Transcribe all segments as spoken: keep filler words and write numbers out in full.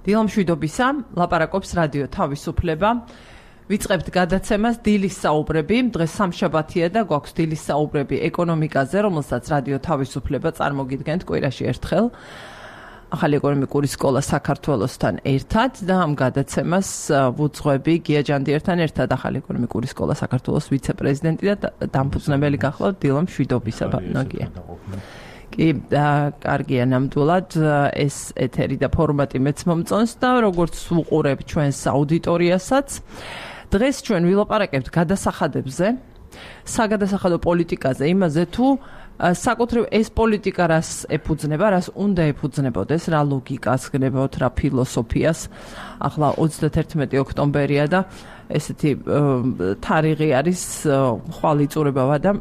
დილამშვიდობისა, ლაპარაკობს რადიო თავისუფლება. ვიწყებთ გადაცემას დილის საუბრები. დღეს სამშაბათია და გვაქვს დილის საუბრები ეკონომიკაზე, რომელსაც რადიო თავისუფლება წარმოგიდგენთ კვირაში ერთხელ. ახალი ეკონომიკური სკოლა საქართველოსთან ერთად და ამ გადაცემას ვუძღვები გია ჯანდიერთან ერთად ახალი ეკონომიკური სკოლა საქართველოს ვიცე-პრეზიდენტი და დამფუძნებელი გახლავთ დილამშვიდობისა ბატონო. კი, კარგია ნამდვილად ეს ეთერი და ფორმატი მეც მომწონს და როგორც ვუყურებ ჩვენს აუდიტორიასაც, დღეს ჩვენ ვილაპარაკებთ გადასახადებზე, საგადასახადო პოლიტიკაზე, იმაზე თუ საკუთრივ ეს პოლიტიკა რას ეფუძნება, რას უნდა ეფუძნებოდეს, რა ლოგიკას გნებოთ, რა ფილოსოფიას. ახლა ოცდათერთმეტი ოქტომბერია და ესეთი თარიღი არის ხვალ იწურებავა და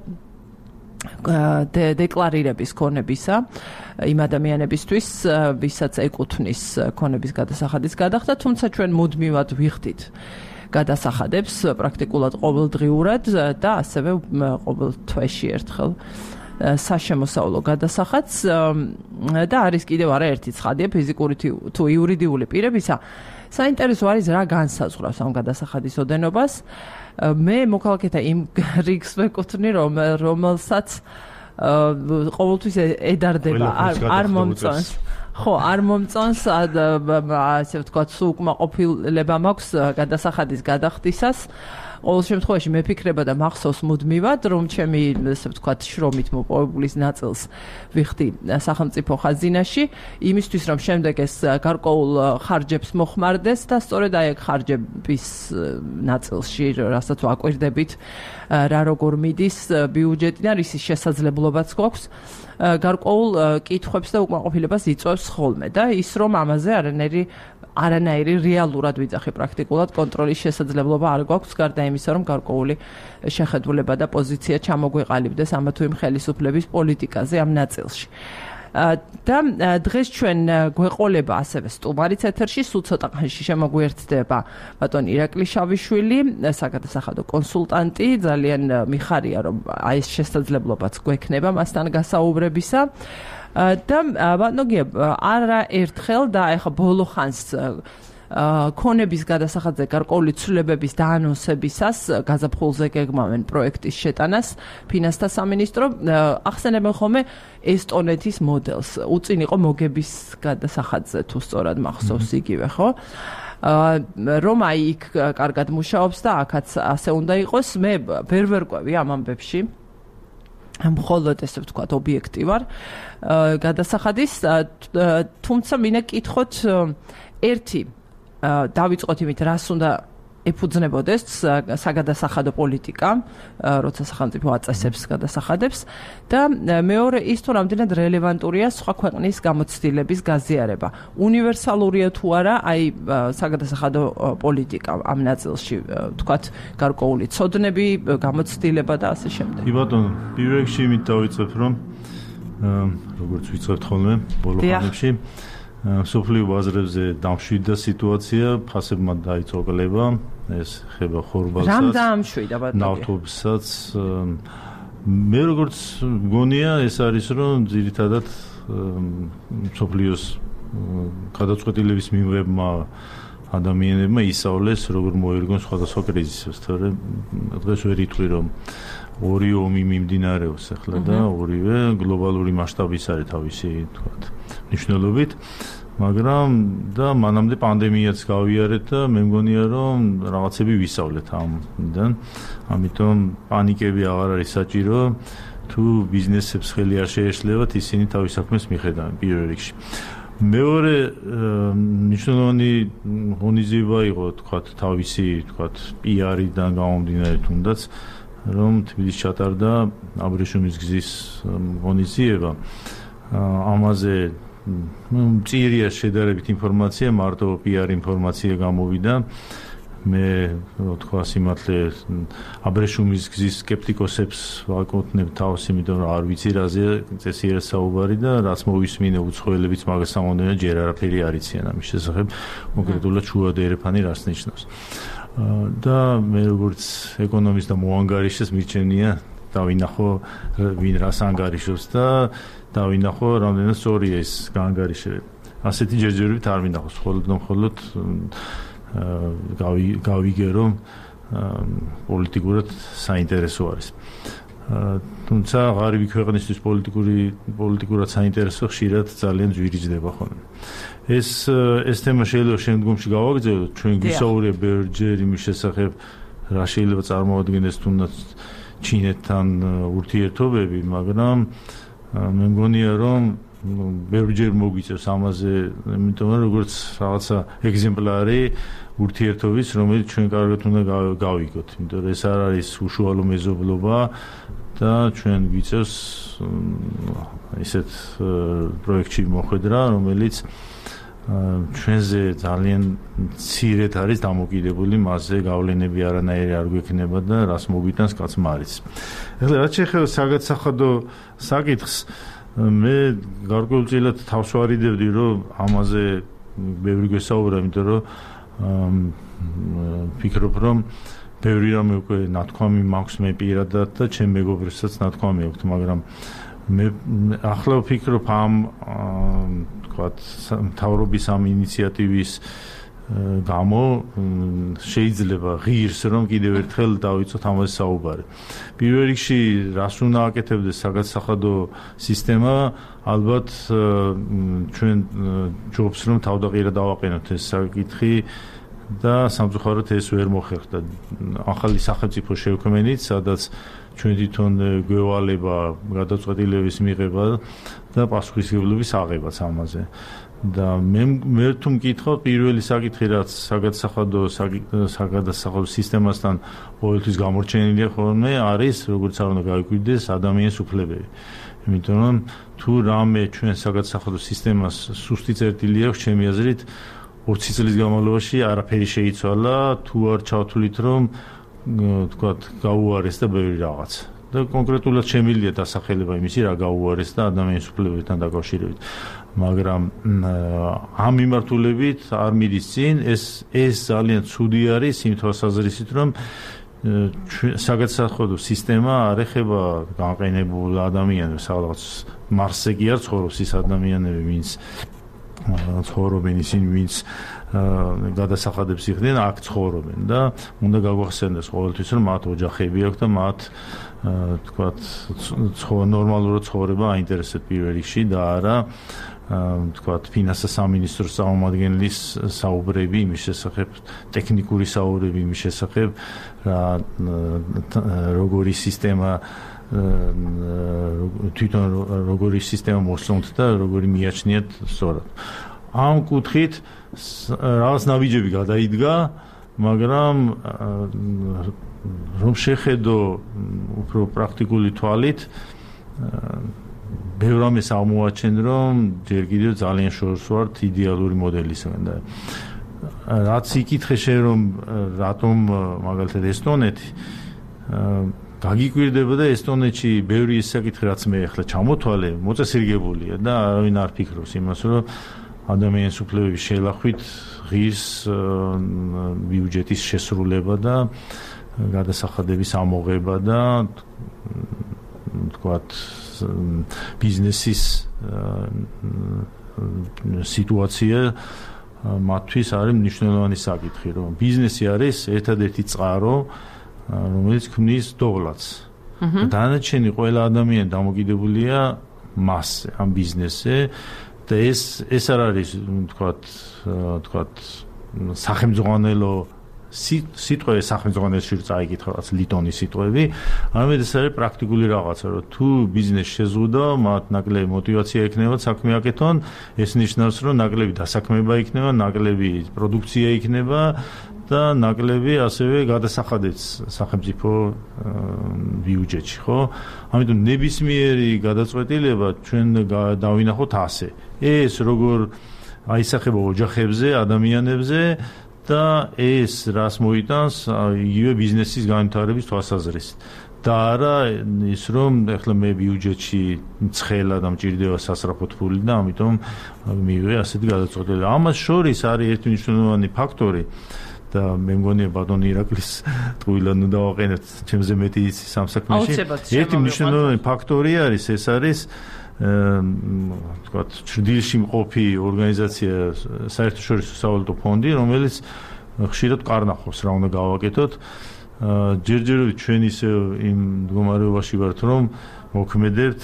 დეკლარირების ქონებისა იმ ადამიანებისთვის, ვისაც ეკუთვნის ქონების გადასახადის გადახდა, თუმცა ჩვენ მუდმივად ვიხდით გადასახადებს პრაქტიკულად ყოველდღიურად და ასევე ყოველ თვეში ერთხელ საშემოსავლო გადასახადს და არის კიდევ არაერთი ცხადია ფიზიკური თუ იურიდიული პირებისა. საინტერესო არის რა განსაზღვრავს ამ გადასახადის ოდენობას. მე მოქალაქეთა იმ რიგს ვეკუთვნი, რომელსაც ყოველთვის ედარდება, არ მომწონს. ხო, არ მომწონს, ასე ვთქვათ, უკმაყოფილება მაქვს გადასახადის გადახდისას. ყოველ შემთხვევაში მეფიქრება და მახსოვს მუდმივად, რომ ჩემი, ასე ვთქვათ, შრომით მოპოვებულის ნაწილს ვიხდი სახელმწიფო ხაზინაში, იმისთვის რომ შემდეგ ეს გარკვეულ ხარჯებს მოხმარდეს და სწორედ აი ეგ ხარჯების ნაწილში, რასაც ვაკვირდებით, რა როგორ მიდის ბიუჯეტიდან, რის შესაძლებლობაც გვაქვს, გარკვეულ კითხვებს და უკმაყოფილებას იწვევს ხოლმე და ის რომ ამაზე არანაირი არანაირი რეალურად ვიძახი პრაქტიკულად კონტროლის შესაძლებლობა არ გვაქვს, გარდა იმისა, რომ გარკვეული შეხედულება და პოზიცია ჩამოგვეყალიბდეს ამა თუ იმ ხელისუფლების პოლიტიკაზე ამ ნაწილში. და დღეს ჩვენ გვეყოლება ასევე სტუმარიც ეთერში, სულ ცოტა ხანში შემოგვიერთდება ბატონი ირაკლი შავიშვილი, საგადასახადო კონსულტანტი, ძალიან მიხარია რომ აი ეს შესაძლებლობაც გვექნება მასთან გასაუბრებისა. და ბატონო გია, არა ერთხელ და ეხა ბოლო ხანს ქონების გადასახადზე გარკვეული ცვლილებების დაანონსებისას გაზაფხულზე გეგმავენ პროექტის შეტანას ფინანსთა სამინისტრო. ახსენებენ ხოლმე ესტონეთის მოდელს. უწინ იყო მოგების გადასახადზე, თუ სწორად მახსოვს იგივე, ხო? რომ აი იქ კარგად მუშაობს და აქაც ასე უნდა იყოს. მე ვერ ვერკვევი ამ ამბებში. მხოლოდ ესე ვთქვათ ობიექტი ვარ გადასახადის, თუმცა მინდა კითხოთ ერთი დავიწყოთ იმით, რას უნდა ეფუძნებოდეს საგადასახადო პოლიტიკა, როცა სახელმწიფო აწესებს გადასახადებს და მეორე ის თუ რამდენად რელევანტურია სხვა ქვეყნის გამოცდილების გაზიარება. უნივერსალურია თუ არა აი საგადასახადო პოლიტიკა ამ ნაწილში, ვთქვათ, გარკვეული ცოდნები, გამოცდილება და ასე შემდეგ. კი ბატონო, პირველ რიგში იმით დავიწყებ, რომ როგორც ვიწყებთ ხოლმე ბოლო ხანებში სოფლიო ბაზრებზე დამშვიდდა სიტუაცია, ფასებმა დაიწყო კლება, ეს ხება ხორბალსაც, რამ დაამშვიდა ბატონო? ნავთობსაც. მე როგორც მგონია, ეს არის რომ ძირითადად სოფლიოს გადაწყვეტილების მიღებმა ადამიანებმა ისწავლეს, როგორ მოერგონ სხვადასხვა კრიზისებს. თორემ დღეს ვერ იტყვი რომ ორი ომი მიმდინარეობს ახლა და ორივე გლობალური მასშტაბის არის თავისი, თქვათ, მნიშვნელობით, მაგრამ და მანამდე პანდემიაც გავიარეთ და მე მგონია რომ რაღაცები ვისწავლეთ ამიდან. ამიტომ პანიკები აღარ არის საჭირო, თუ ბიზნესებს ხელი არ შეეშლებათ, ისინი თავის საქმეს მიხედავენ პირველ რიგში. მეორე მნიშვნელოვანი ღონისძიება იყო, თქვათ, თავისი, თქვათ, პიარიდან გამომდინარე თუნდაც, რომ თბილისში ჩატარდა აბრეშუმის გზის ღონისძიება. ამაზე მწირია შედარებით ინფორმაცია, მარტო პიარ ინფორმაცია გამოვიდა. მე თქვა სიმართლე აბრეშუმის გზის სკეპტიკოსებს ვაკუთვნებ თავს, იმიტომ რომ არ ვიცი რაზე წესიერად საუბარი და რაც მოვისმინე უცხოელებიც მაგას ამბობენ, ჯერ არაფერი არ იციან ამის შესახებ, კონკრეტულად შუა და ერეფანი რას ნიშნავს. და მე როგორც ეკონომისტ და მოანგარიშეს მიჩენია დავინახო ვინ რას ანგარიშობს და დავინახო რამდენად სწორია ეს გაანგარიშება. ასეთი ჯერჯერობით არ მინახავს, მხოლოდ მხოლოდ გავიგე რომ პოლიტიკურად საინტერესო არის. თუმცა ღარიბი ქვეყნისთვის პოლიტიკური პოლიტიკურად საინტერესო ხშირად ძალიან ძვირიჯდება ხოლმე. ეს ეს თემა შეიძლება შემდგომში გავაგრძელოთ, ჩვენ გვისაუბრეთ ბევრჯერ იმის შესახებ, რა შეიძლება წარმოადგენდეს თუნდაც ჩინეთთან ურთიერთობები, მაგრამ მე მგონია რომ ბევრჯერ მოგვიწევს ამაზე, იმიტომ რომ როგორც რაღაცა ეგზემპლარი ურთიერთობის, რომელიც ჩვენ კარგად უნდა გავიგოთ, იმიტომ რომ ეს არ არის უშუალო მეზობლობა და ჩვენ გვიწევს ისეთ პროექტში მოხვედრა, რომელიც ჩვენზე ძალიან მცირედ არის დამოკიდებული, მასზე გავლენები არანაირი არ გვექნება და რას მოგვიტანს კაცმა არის. ეხლა რაც შეეხება საგადასახადო საკითხს, მე გარკვეულწილად თავს ვარიდებდი, რომ ამაზე ბევრი გვესაუბრა, იმიტომ რომ ფიქრობ, რომ ბევრი რამე უკვე ნათქვამი მაქვს მე პირადად და ჩემ მეგობრებსაც ნათქვამი აქვს, მაგრამ მე ახლა ვფიქრობ ამ თქვათ მთავრობის ამ ინიციატივის გამო შეიძლება ღირს რომ კიდევ ერთხელ დავიცოთ ამაზე საუბარი. პირველ რიგში რას უნდა აკეთებდეს საგადასახადო სისტემა, ალბათ ჩვენ ჯობს რომ თავდაყირა დავაყენოთ ეს საკითხი და სამწუხაროდ ეს ვერ მოხერხდა. ახალი სახელმწიფო შევქმნით, სადაც ჩვენ თვითონ გვევალება გადაწყვეტილების მიღება და პასუხისმგებლობის აღებაც ამაზე. და მე მე თუ მკითხავ, პირველი საკითხი რაც საგადასახადო საგადასახადო სისტემასთან ყოველთვის გამორჩენილია ხოლმე არის, როგორც არ უნდა გაიკვირდეს ადამიანის უფლებები. იმიტომ რომ თუ რამე ჩვენ საგადასახადო სისტემას სუსტი წერტილი აქვს, ჩემი აზრით ოცი წლის განმავლობაში არაფერი შეიცვალა, თუ არ ჩავთვლით რომ თქვათ გაუარეს და ბევრი რაღაც. და კონკრეტულად შემიძლია დასახელება იმისი, რა გაუარეს და ადამიანის უფლებებთან დაკავშირებით. მაგრამ ამ მიმართულებით არ მიდის წინ, ეს ეს ძალიან ცუდი არის იმ თვალსაზრისით, რომ საგადასახადო სისტემა არ ეხება განყენებულ ადამიანებს, რაღაც მარსზე კი არ ცხოვრობს ის ადამიანები, ვინც ცხოვრობენ ისინი, ვინც გადასახადებს იხდიან, აქ ცხოვრობენ და უნდა გაგვახსენდეს ყოველთვის, რომ მათ ოჯახები აქვს და მათ თქვათ ნორმალურად ცხოვრება აინტერესებს პირველ რიგში და არა თქვათ ფინანსთა სამინისტროს წარმომადგენლის საუბრები იმის შესახებ, ტექნიკური საუბრები იმის შესახებ, რა როგორი სისტემა თვითონ როგორი სისტემა მოსწონთ და როგორი მიაჩნიათ სწორად. ამ კუთხით რაღაც ნაბიჯები გადაიდგა, მაგრამ რომ შეხედო უფრო პრაქტიკული თვალით, ბევრ რამეს აღმოაჩენ, რომ ჯერ კიდევ ძალიან შორს ვართ იდეალური მოდელისგან და რაც იკითხე შენ რომ რატომ მაგალითად ესტონეთი გაგიკვირდება და ესტონეთში ბევრი ის საკითხი რაც მე ახლა ჩამოთვალე, მოწესრიგებულია და არავინ არ ფიქრობს იმას, რომ ადამიანის უფლებების შელახვით ღირს ბიუჯეტის შესრულება და გადასახადების ამოღება და თქვათ ბიზნესის სიტუაცია მათთვის არის მნიშვნელოვანი საკითხი, რომ ბიზნესი არის ერთადერთი წყარო, რომელიც ქმნის დოვლათს. დანარჩენი ყველა ადამიანი დამოკიდებულია მასზე, ამ ბიზნესზე და ეს ეს არ არის თქვათ თქვათ სახელმძღვანელო სიტყვები სახელმძღვანელოში წაიკითხა რაც ლიტონის სიტყვები, არამედ ეს არის პრაქტიკული რაღაცა, რომ თუ ბიზნესი შეზღუდა, მათ ნაკლები мотиваცია ექნება საქმე აკეთონ, ეს ნიშნავს, რომ ნაკლები დასაქმება იქნება, ნაკლები პროდუქცია იქნება და ნაკლები ასევე გადასახადებს სახელმწიფო ბიუჯეტში, ხო? ამიტომ ნებისმიერი გადაწყვეტილება ჩვენ დავინახოთ ასე. ეს როგორ აისახება ოჯახებზე, ადამიანებზე და ეს რას მოიტანს იგივე ბიზნესის განვითარების თვალსაზრისით. და არა ის რომ ეხლა მე ბიუჯეტში ცხელა და მჭირდება სასწრაფოდ ფული და ამიტომ მივიღე ასეთი გადაწყვეტილება. ამას შორის არის ერთი მნიშვნელოვანი ფაქტორი და მე მგონია ბატონი ირაკლის ტყუილად უნდა დავაყენოთ ჩემზე მეტი იცის ამ საქმეში. ერთი მნიშვნელოვანი ფაქტორი არის, ეს არის ვთქვათ, ჭრდილში მყოფი ორგანიზაცია საერთაშორისო სავალუტო ფონდი, რომელიც ხშირად კარნახობს რა უნდა გავაკეთოთ. ჯერჯერობით ჩვენ ისე იმ მდგომარეობაში ვართ, რომ მოქმედებთ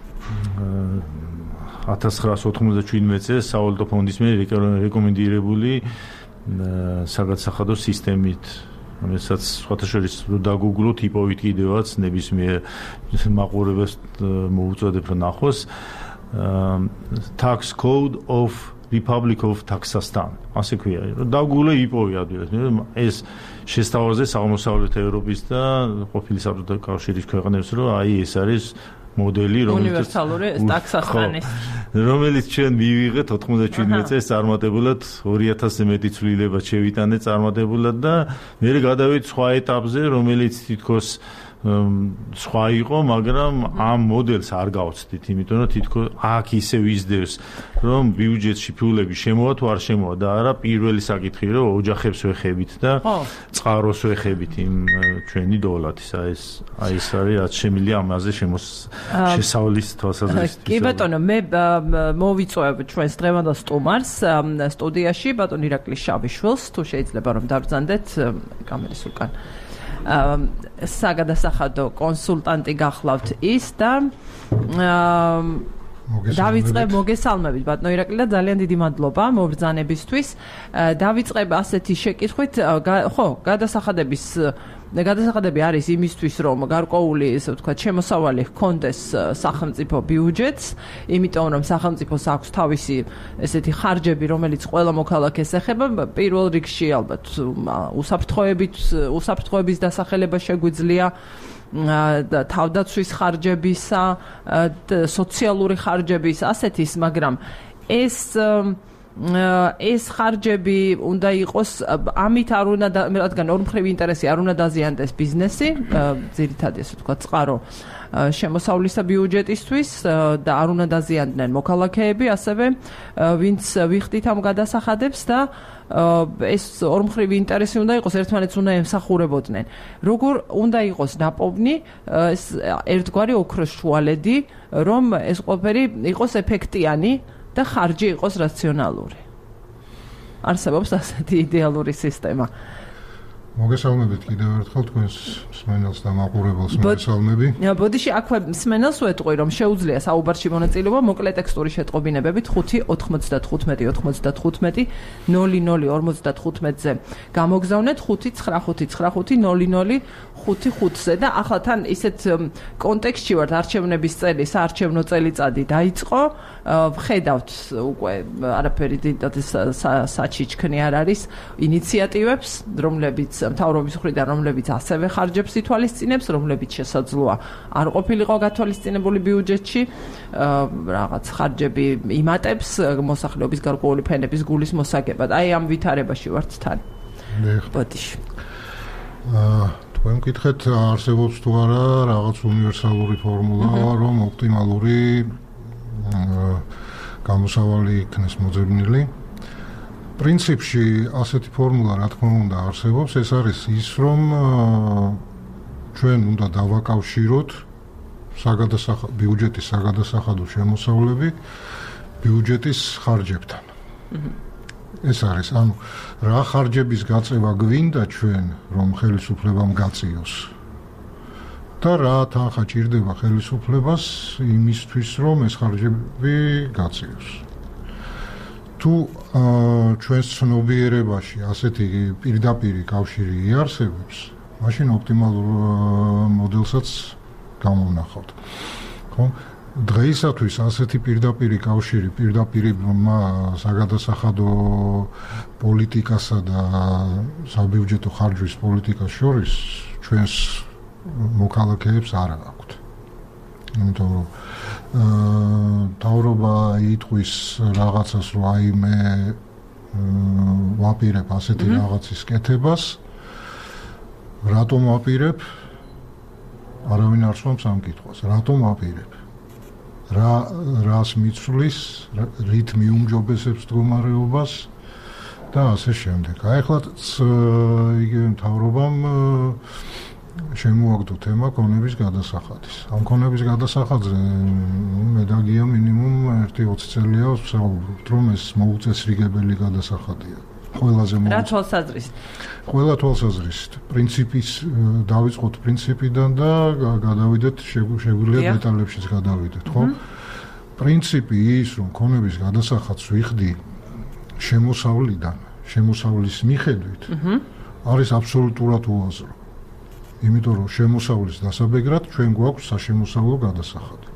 ათას ცხრაასი ოთხმოცდაშვიდმეტ წელს სავალუტო ფონდის მიერ რეკომენდირებული საგადასახადო სისტემით, რომელსაც სხვათა შორის დაგუგლოთ, იპოვით კიდევაც ნებისმიერ მაყურებელს მოუწოდებ რომ ნახოს Tax Code of Republic of Kazakhstan. ასე ქვია, რომ დაგუგლე იპოვი ადვილად. ეს შესთავაზეს აღმოსავლეთ ევროპის და ყოფილი საბჭოთა კავშირის ქვეყნებს, რომ აი ეს არის მოდელი, რომელიც უნივერსალური ტაქსახანის, რომელიც ჩვენ მივიღეთ ოთხმოცდაშვიდმეტ წელს წარმატებულად ორი ათასზე მეტი ცვლილება შევიტანეთ წარმატებულად და მე გადავით სხვა ეტაპზე, რომელიც თითქოს სხვა იყო, მაგრამ ამ მოდელს არ გავცდით, იმიტომ რომ თითქოს აქ ისე ვიზდევს, რომ ბიუჯეტში ფულები შემოვა თუ არ შემოვა და არა პირველი საკითხი, რომ ოჯახებს ვეხებით და წყაროს ვეხებით იმ ჩვენი დოლათის. აი ეს აი ეს არის რაც შემიძლია ამაზე შესავლის თვალსაზრისით. კი ბატონო, მე მოვიწვევ ჩვენს დღევანდელ სტუმარს სტუდიაში, ბატონ ირაკლი შავიშვილს, თუ შეიძლება რომ დაბრძანდეთ კამერის უკან. საგადასახადო კონსულტანტი გახლავთ ის და დავიწყებ მოგესალმებით ბატონო ირაკლი და ძალიან დიდი მადლობა მობრძანებისთვის. დავიწყებ ასეთი შეკითხვით, ხო, გადასახადების გადასახადები არის იმისთვის, რომ გარკვეული, ესე ვთქვათ, შემოსავალი ჰქონდეს სახელმწიფო ბიუჯეტს, იმიტომ რომ სახელმწიფოს აქვს თავისი ესეთი ხარჯები, რომელიც ყველა მოქალაქეს ეხება, პირველ რიგში ალბათ უსაფრთხოებით, უსაფრთხოების დასახელება შეგვიძლია თავდაცვის ხარჯებისა, სოციალური ხარჯების, ასეთის, მაგრამ ეს ეს ხარჯები უნდა იყოს ამით არ უნდა რადგან ორმხრივი ინტერესი არ უნდა დაზიანდეს ბიზნესი, ძირითადად ესე ვთქვათ, წყარო შემოსავლისა ბიუჯეტისთვის და არ უნდა დაზიანდნენ მოქალაქეები, ასევე ვინც ვიხდით ამ გადასახადებს და ეს ორმხრივი ინტერესი უნდა იყოს, ერთმანეთს უნდა ემსახურებოდნენ. როგორ უნდა იყოს ნაპოვნი ეს ერთგვარი ოქროს შუალედი, რომ ეს ყველაფერი იყოს ეფექტიანი და ხარჯი იყოს რაციონალური. არსებობს ასეთი იდეალური სისტემა. მოგესალმებით კიდევ ერთხელ თქვენს მსმენელს და მაყურებელს მოგესალმები. ბოდიში აქვე მსმენელს ვეტყვი, რომ შეუძლია საუბარში მონაწილეობა მოკლე ტექსტური შეტყობინებებით ხუთი ოთხმოცდათხუთმეტი ოთხმოცდათხუთმეტი ნული ნული ორმოცდათხუთმეტზე გამოგზავნეთ ხუთი ცხრა ხუთი ცხრა ხუთი ნული ნული ხუთი ხუთზე და ახლა თან ისეთ კონტექსტში ვართ, არჩევნების წელი, საარჩევნო წელიწადი დაიწყო, ვხედავთ უკვე არაფერი საჩიჩქნი არ არის ინიციატივებს, რომლებიც მთავრობის მხრიდან, რომლებიც ასევე ხარჯებს ითვალისწინებს, რომლებიც შესაძლოა არ ყოფილიყო გათვალისწინებული ბიუჯეტში, რაღაც ხარჯები იმატებს მოსახლეობის გარკვეული ფენების გულის მოსაგებად. აი ამ ვითარებაში ვართ თან. ბოდიში. თქვენ მკითხეთ, არსებობს თუ არა რაღაც უნივერსალური ფორმულა, რომ ოპტიმალური გამოსავალი იქნეს მოძებნილი. პრინციპში ასეთი ფორმულა რა თქმა უნდა არსებობს, ეს არის ის, რომ ჩვენ უნდა დავაკავშიროთ საგადასახადო ბიუჯეტის საგადასახადო შემოსავლები ბიუჯეტის ხარჯებთან. ეს არის, ანუ რა ხარჯების გაწევა გვინდა ჩვენ, რომ ხელისუფლებამ გაწიოს და რა თანხა ჭირდება ხელისუფლებას იმისთვის, რომ ეს ხარჯები გაწიოს. თუ ჩვენს ცნობიერებაში ასეთი პირდაპირი კავშირი იარსებებს, მაშინ ოპტიმალურ მოდელსაც გამოვნახავთ. ხო? დღეისათვის ასეთი პირდაპირი კავშირი, პირდაპირი საგადასახადო პოლიტიკასა და საბიუჯეტო ხარჯვის პოლიტიკას შორის ჩვენს მოქალაქეებს არ აქვთ. იმიტომ რომ მთავრობა იტყვის რაღაცას, რომ აი მე ვაპირებ ასეთი რაღაცის კეთებას, რატომ ვაპირებ? არავინ არ სვამს ამ კითხვას. რატომ ვაპირებ? რა რას მიცვლის, რით მიუმჯობესებს მდგომარეობას და ასე შემდეგ. აი ხლაც იგივე მთავრობამ შემოაგდო თემა ქონების გადასახადის. ამ ქონების გადასახადზე მე დაგია მინიმუმ ერთი ოცი წელია ვსაუბრობთ, რომ ეს მოუწესრიგებელი გადასახადია. ყველაზე რა თვალსაზრისით? ყველა თვალსაზრისით. პრინციპის დავიწყოთ პრინციპიდან და გადავიდეთ შეგვიძლია დეტალებშიც გადავიდეთ, ხო? პრინციპი ის, რომ ქონების გადასახადს ვიხდი შემოსავლიდან, შემოსავლის მიხედვით, არის აბსოლუტურად უაზრო. იმიტომ რომ შემოსავლის დასაბეგრად ჩვენ გვაქვს საშემოსავლო გადასახადი.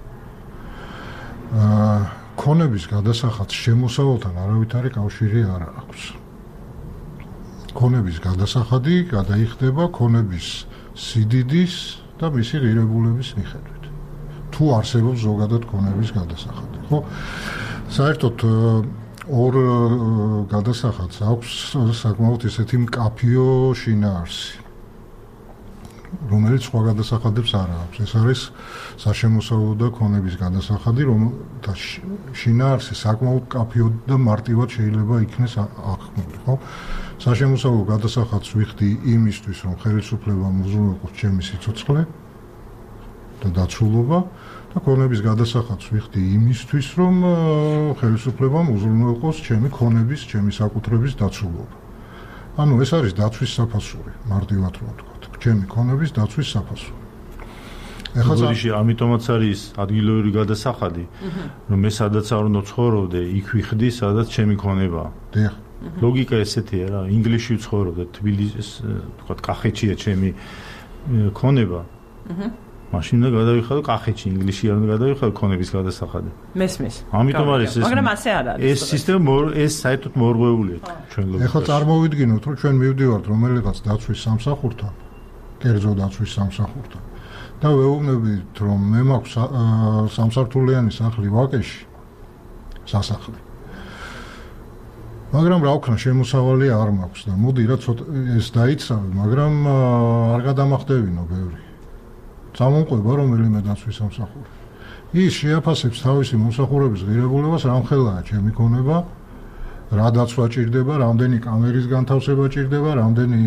აა ქონების გადასახადს შემოსავალთან არავითარი კავშირი არ აქვს. ქონების გადასახადი გადაიხდება ქონების სიდიდის და მისი ღირებულების მიხედვით. თუ არსებობს ზოგადად ქონების გადასახადი, ხო? საერთოდ ორ გადასახადს აქვს საკმაოდ ესეთი მკაფიო შინაარსი, რომელიც სხვა გადასახადებს არ აქვს. ეს არის საშემოსავლო და ქონების გადასახადი, რომელთა შინაარსი საკმაოდ მკაფიო და მარტივად შეიძლება იქნეს აღქმული, ხო? საშემოსავლო გადასახადს ვიხდი იმისთვის, რომ ხელისუფლებამ უზრუნველყოს ჩემი სიცოცხლე და დაცულობა და ქონების გადასახადს ვიხდი იმისთვის, რომ ხელისუფლებამ უზრუნველყოს ჩემი ქონების, ჩემი საკუთრების დაცულობა. ანუ ეს არის დაცვის საფასური, მარტივად რომ ვთქვათ, ჩემი ქონების დაცვის საფასური. ეხლა ამიტომაც არის ადგილობრივი გადასახადი, რომ მე სადაც არ უნდა ცხოვრობდე, იქ ვიხდი, სადაც ჩემი ქონებაა. დიახ. ლოგიკა ესეთია რა, ინგლისში ვცხოვრობდე, თბილისის, ვთქვათ, კახეთშია ჩემი ქონება. აჰა. მაშინ უნდა გადავიხადო კახეთში, ინგლისში არ უნდა გადავიხადო ქონების გადასახადი. მესმის. ამიტომ არის ეს. მაგრამ ასე არ არის. ეს სისტემა ეს საერთოდ მორღვეულია ჩვენ ლოგიკაში. ეხლა წარმოვიდგინოთ, რომ ჩვენ მივდივართ რომელიღაც დაცვის სამსახურთან, კერძო დაცვის სამსახურთან და ვეუბნებით, რომ მე მაქვს სამსართულიანი სახლი ვაკეში, სასახლე. მაგრამ რა ვქნა, შემოსავალი არ მაქვს და მოდი რა ცოტა ეს დაიცავე, მაგრამ არ გადამახდებინო ბევრი. წამომყვება რომელიმე დაცვის სამსახური. ის შეაფასებს თავისი მომსახურების ღირებულებას, რამხელაა ჩემი ქონება, რა დაცვა ჭირდება, რამდენი კამერის განთავსება ჭირდება, რამდენი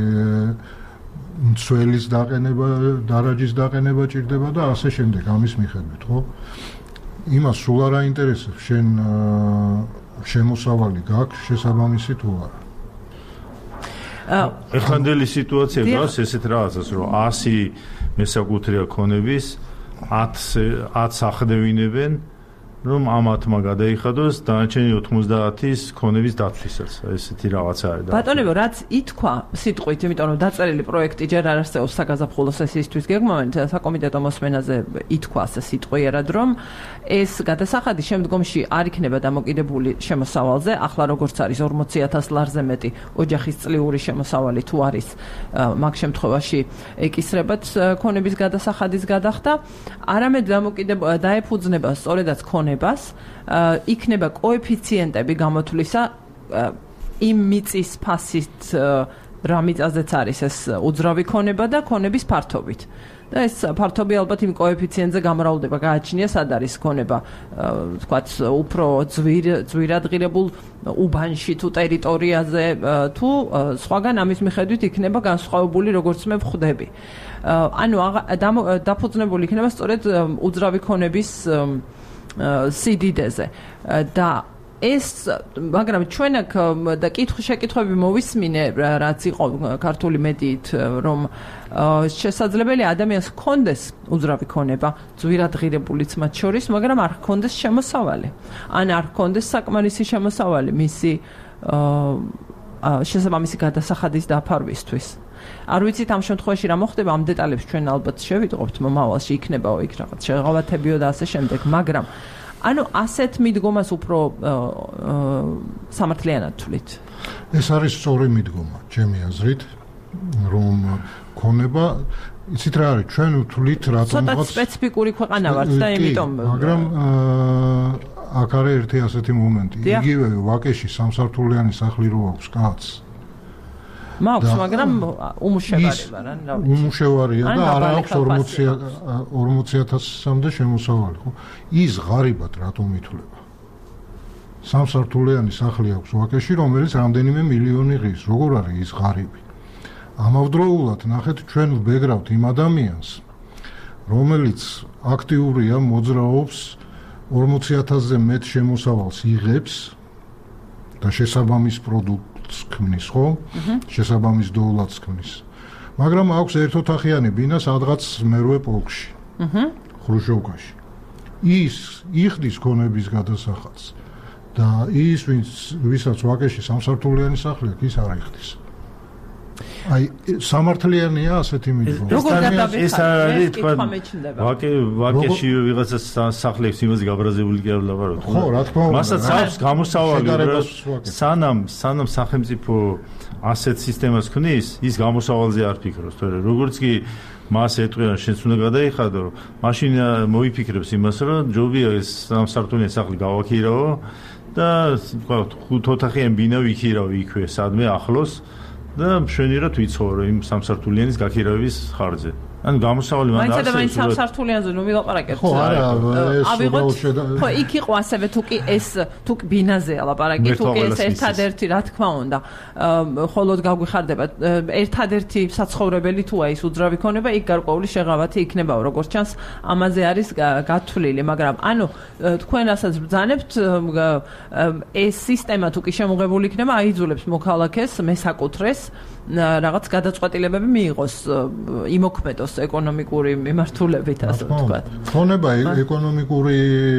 მცველის დაყენება, დარაჯის დაყენება ჭირდება და ასე შემდეგ, ამის მიხედვით, ხო? იმას სულ არ აინტერესებს შენ შემოსავალი გაქვს შესაბამისი თუ არა. ეხანდელი სიტუაცია გავს ესეთ რაღაცას, რომ ასი მესაკუთრეა ქონების ათს ახდევინებენ, რომ ამათმა გადაიხადოს დანარჩენი ოცდაათის ქონების დაცვისას. ესეთი რაღაცა არის. ბატონებო, რაც ითქვა სიტყვით, იმიტომ რომ დაწერილი პროექტი ჯერ არ არსებობს საგაზაფხულო სესიისთვის გეგმავენ, საკომიტეტო მოსმენაზე ითქვა ასე სიტყვიერად, რომ ეს გადასახადი შემდგომში არ იქნება დამოკიდებული შემოსავალზე, ახლა როგორც არის ორმოცი ათას ლარზე მეტი ოჯახის წლიური შემოსავალი თუ არის, მაგ შემთხვევაში ეკისრებათ ქონების გადასახადის გადახდა, არამედ დამოკიდება დაეფუძნება სწორედაც ქონებას, იქნება კოეფიციენტები გამოთვლისა იმ მიწის ფასით, რა მიწაზეც არის ეს უძრავი ქონება და ქონების ფართობით. და ეს ფართობი ალბათ იმ კოეფიციენტზე გამრავლდება, გააჩნია სად არის ქონება, თქვათ, უფრო ძვირ ძვირადღირებულ უბანში თუ ტერიტორიაზე თუ სხვაგან ამის მიხედვით იქნება განსხვავებული, როგორც მე ვხვდები. ანუ დაფუძნებული იქნება სწორედ უძრავი ქონების სიდიდეზე და ეს, მაგრამ ჩვენ აქ და კითხვა შეკითხვები მოვისმინე, რაც იყო ქართული მედიით, რომ შესაძლებელია ადამიანს ჰქონდეს უძრავი ქონება, ძვირადღირებულიც მათ შორის, მაგრამ არ ჰქონდეს შემოსავალი. ან არ ჰქონდეს საკმარისი შემოსავალი მისი შესაბამისი გადასახადის დაფარვისთვის. არ ვიცით ამ შემთხვევაში რა მოხდება, ამ დეტალებს ჩვენ ალბათ შევიტყობთ მომავალში, იქნებაო იქ რაღაც შეღავათებიო და ასე შემდეგ, მაგრამ ანუ ასეთ მიდგომას უფრო სამართლიანად თვლით. ეს არის სწორი მიდგომა, ჩემი აზრით, რომ ქონება, იცით რა არის, ჩვენ ვთვლით რატომღაც ცოტა სპეციფიკური ქვეყანა ვართ და იმიტომ მაგრამ აქ არის ერთი ასეთი მომენტი. იგივე ვაკეში სამსართულიანი სახლი რო აქვს კაცს. მაქვს, მაგრამ უმუშევარი ვარ, ან რა ვიცი. უმუშევარია და არ აქვს ორმოცი ათასამდე შემოსავალი, ხო? ის ღარიბად რატომ ითვლება? სამსართულიანი სახლი აქვს ვაკეში, რომელიც რამდენიმე მილიონი ღირს. როგორ არის ის ღარიბი? ამავდროულად ნახეთ ჩვენ ვბეგრავთ იმ ადამიანს, რომელიც აქტიურია, მოძრაობს, ორმოცი ათასზე მეტ შემოსავალს იღებს და შესაბამის პროდუქტს ქმნის, ხო? შესაბამის დოულადს ქმნის. მაგრამ აქვს ერთოთახიანი ბინა სადღაც მერვე პოლკში. ხრუშოვკაში. ის იხდის ქონების გადასახადს და ის ვინც ვისაც ვაკეში სამსართულიანი სახლი აქვს, ის არ იხდის. აი სამართლიანია ასეთი მიდგომა. ეს არის თქვა ვაკე ვაკეში ვიღაცა სახლებს იმაზე გაბრაზებული კი არ ვლაპარაკობ. ხო, რა თქმა უნდა. მასაც აქვს გამოსავალი, სანამ სანამ სახელმწიფო ასეთ სისტემას ქმნის, ის გამოსავალზე არ ფიქრობს, თორე როგორც კი მას ეტყვიან შენც უნდა გადაიხადო, მაშინ მოიფიქრებს იმას, რომ ჯობია ეს სამსართულიანი სახლი გავაქირავო და თქვა ხუთ ოთახიან ბინა ვიქირავ იქვე სადმე ახლოს და მშვენიერად ვიცხოვრო იმ სამსართულიანის გაქირავების ხარჯზე. ანუ გამოსავალი მანდ არსებობს. მაინც სამსართულიანზე ნუ ვილაპარაკეთ. ხო, არა, ავიღოთ. ხო, იქ იყო ასევე თუ კი ეს თუ კი ბინაზეა ლაპარაკი, თუ კი ეს ერთადერთი, რა თქმა უნდა, ხოლოდ გაგვიხარდება ერთადერთი საცხოვრებელი თუ აი ეს უძრავი ქონება, იქ გარკვეული შეღავათი იქნებაო, როგორც ჩანს, ამაზე არის გათვლილი, მაგრამ ანუ თქვენ რასაც ბრძანებთ, ეს სისტემა თუ კი შემოღებული იქნება, აიძულებს მოქალაქეს მესაკუთრეს რაღაც გადაწყვეტილებები მიიღოს, იმოქმედოს ეკონომიკური მიმართულებით, ასე ვთქვათ. ქონება ეკონომიკური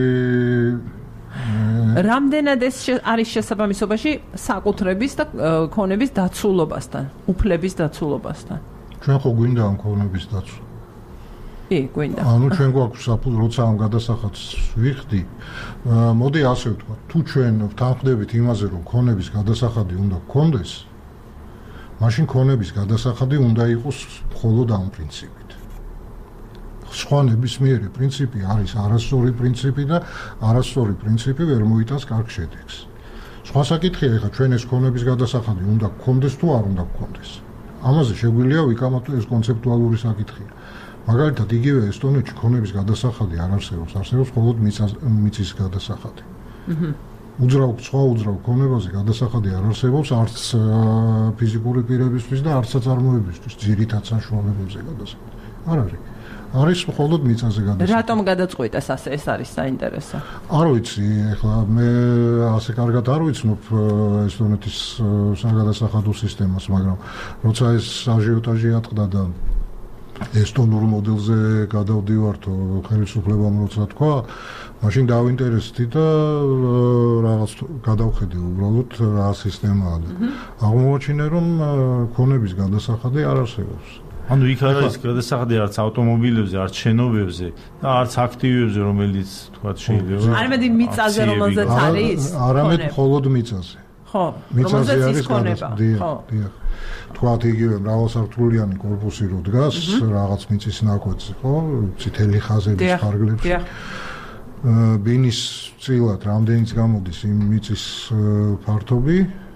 რამდენად ეს არის შესაბამისობაში საკუთრების და ქონების დაცულობასთან, უფლების დაცულობასთან. ჩვენ ხო გვინდა ამ ქონების დაცვა? კი, გვინდა. ანუ ჩვენ გვაქვს საფუძველი, როცა ამ გადასახადს ვიხდი, მოდი ასე ვთქვათ, თუ ჩვენ ვთანხმდებით იმაზე, რომ ქონების გადასახადი უნდა გქონდეს, მაშინ ქონების გადასახადი უნდა იყოს მხოლოდ ამ პრინციპით. სხვა ნებისმიერი პრინციპი არის არასწორი პრინციპი და არასწორი პრინციპი ვერ მოიტანს კარგ შედეგს. სხვა საკითხია, ეხლა ჩვენ ეს ქონების გადასახადი უნდა გქონდეს თუ არ უნდა გქონდეს. ამაზე შეგვიძლია ვიკამათო, ეს კონცეპტუალური საკითხია. მაგალითად, იგივე ესტონეთში ქონების გადასახადი არ არსებობს, არსებობს მხოლოდ მიწის გადასახადი. უძრავ სხვა უძრავ ქონებაზე გადასახადი არ არსებობს არც ფიზიკური პირებისთვის და არც საწარმოებისთვის, ძირითად საშუალებებზე გადასახადი. არ არის. არის მხოლოდ მიწაზე გადასახადი. რატომ გადაწყვიტეს ასე? ეს არის საინტერესო. არ ვიცი, ეხლა მე ასე კარგად არ ვიცნობ ესტონეთის საგადასახადო სისტემას, მაგრამ როცა ეს აჟიოტაჟი ატყდა და ესტონურ მოდელზე გადავდივართ ხელისუფლებამ როცა თქვა, მაშინ დავინტერესდი და რაღაც გადავხედე უბრალოდ რა სისტემაა და აღმოაჩინე რომ ქონების გადასახადი არ არსებობს. ანუ იქ არ არის გადასახადი არც ავტომობილებზე, არც შენობებზე და არც აქტივებზე, რომელიც თქვა შეიძლება. არამედ მიწაზე რომელზეც არის? არამედ მხოლოდ მიწაზე. ხო, მიწაზე არის გადასახადი. ხო, დიახ. თქვათ იგივე მრავალსართულიანი კორპუსი რო დგას, რაღაც მიწის ნაკვეთზე, ხო, წითელი ხაზების ფარგლებში. ბინის წილად რამდენიც გამოდის იმ მიწის ფართობი,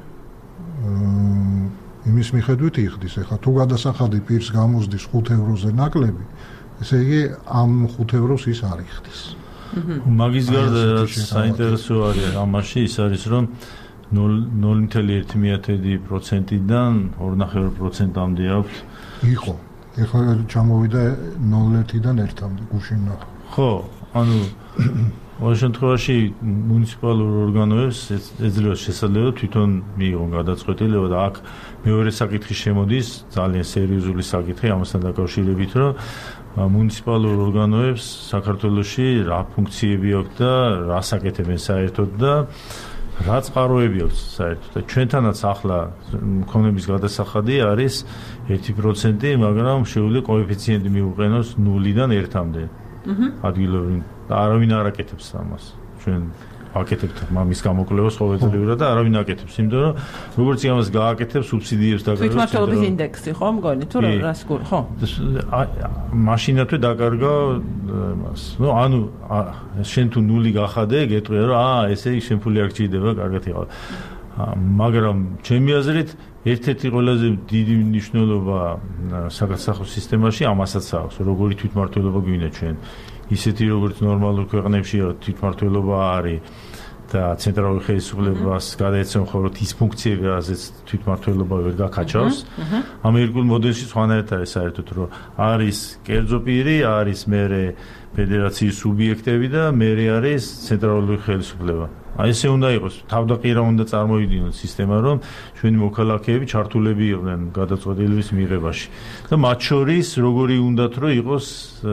იმის მიხედვით იხდის. ეხლა თუ გადასახადი პირს გამოსდის ხუთ ევროზე ნაკლები, ესე იგი ამ ხუთ ევროს ის არ იხდის. მაგის გარდა რაც საინტერესო არის ამაში ის არის რომ ნული ნული ერთი პროცენტიდან ორი ნახევარი პროცენტამდე აქვს. იყო. ეხლა ჩამოვიდა ნული ერთიდან ერთამდე გუშინ ნახე. ხო, ანუ ყოველ შემთხვევაში მუნიციპალურ ორგანოებს ეძლევა შესაძლებლობა თვითონ მიიღონ გადაწყვეტილება და აქ მეორე საკითხი შემოდის, ძალიან სერიოზული საკითხი ამასთან დაკავშირებით, რომ მუნიციპალურ ორგანოებს საქართველოში რა ფუნქციები აქვს და რა საკეთებენ საერთოდ და რა წყაროები აქვს საერთოდ და ჩვენთანაც ახლა ქონების გადასახადი არის ერთი პროცენტი, მაგრამ შეუძლია კოეფიციენტი მიუყენოს ნულიდან ერთამდე. ადგილობრივ და არავინ არ აკეთებს ამას. ჩვენ ვაკეთებთ მამის გამოკვლევას ყოველდღიურად და არავინ აკეთებს, იმიტომ რომ როგორც იმას გააკეთებს სუბსიდიებს დაკარგავს. თვითმმართველობის ინდექსი ხო მგონი თუ რას გული ხო? მაშინათვე დაკარგა მას. ნუ ანუ შენ თუ ნული გახადე, გეტყვია რომ აა ესე იგი შენ ფული არ გჭირდება, კარგად იყავ. მაგრამ ჩემი აზრით ერთ-ერთი ყველაზე დიდი მნიშვნელობა საგადასახადო სისტემაში ამასაც აქვს, როგორი თვითმმართველობა გვინდა ჩვენ. ისეთი როგორც ნორმალურ ქვეყნებში თვითმმართველობა არის და ცენტრალური ხელისუფლებას გადაეცემა ხოლმე ის ფუნქციები, რაზეც თვითმმართველობა ვერ გაკაჩავს. ამერიკულ მოდელში სხვანაირად არის საერთოდ, რომ არის კერძო პირი, არის მერე ფედერაციის სუბიექტები და მერე არის ცენტრალური ხელისუფლება. აი ესე უნდა იყოს, თავდაყირა უნდა წარმოვიდგინოთ სისტემა, რომ ჩვენი მოქალაქეები ჩართულები იყვნენ გადაწყვეტილების მიღებაში. და მათ შორის როგორი უნდათ რომ იყოს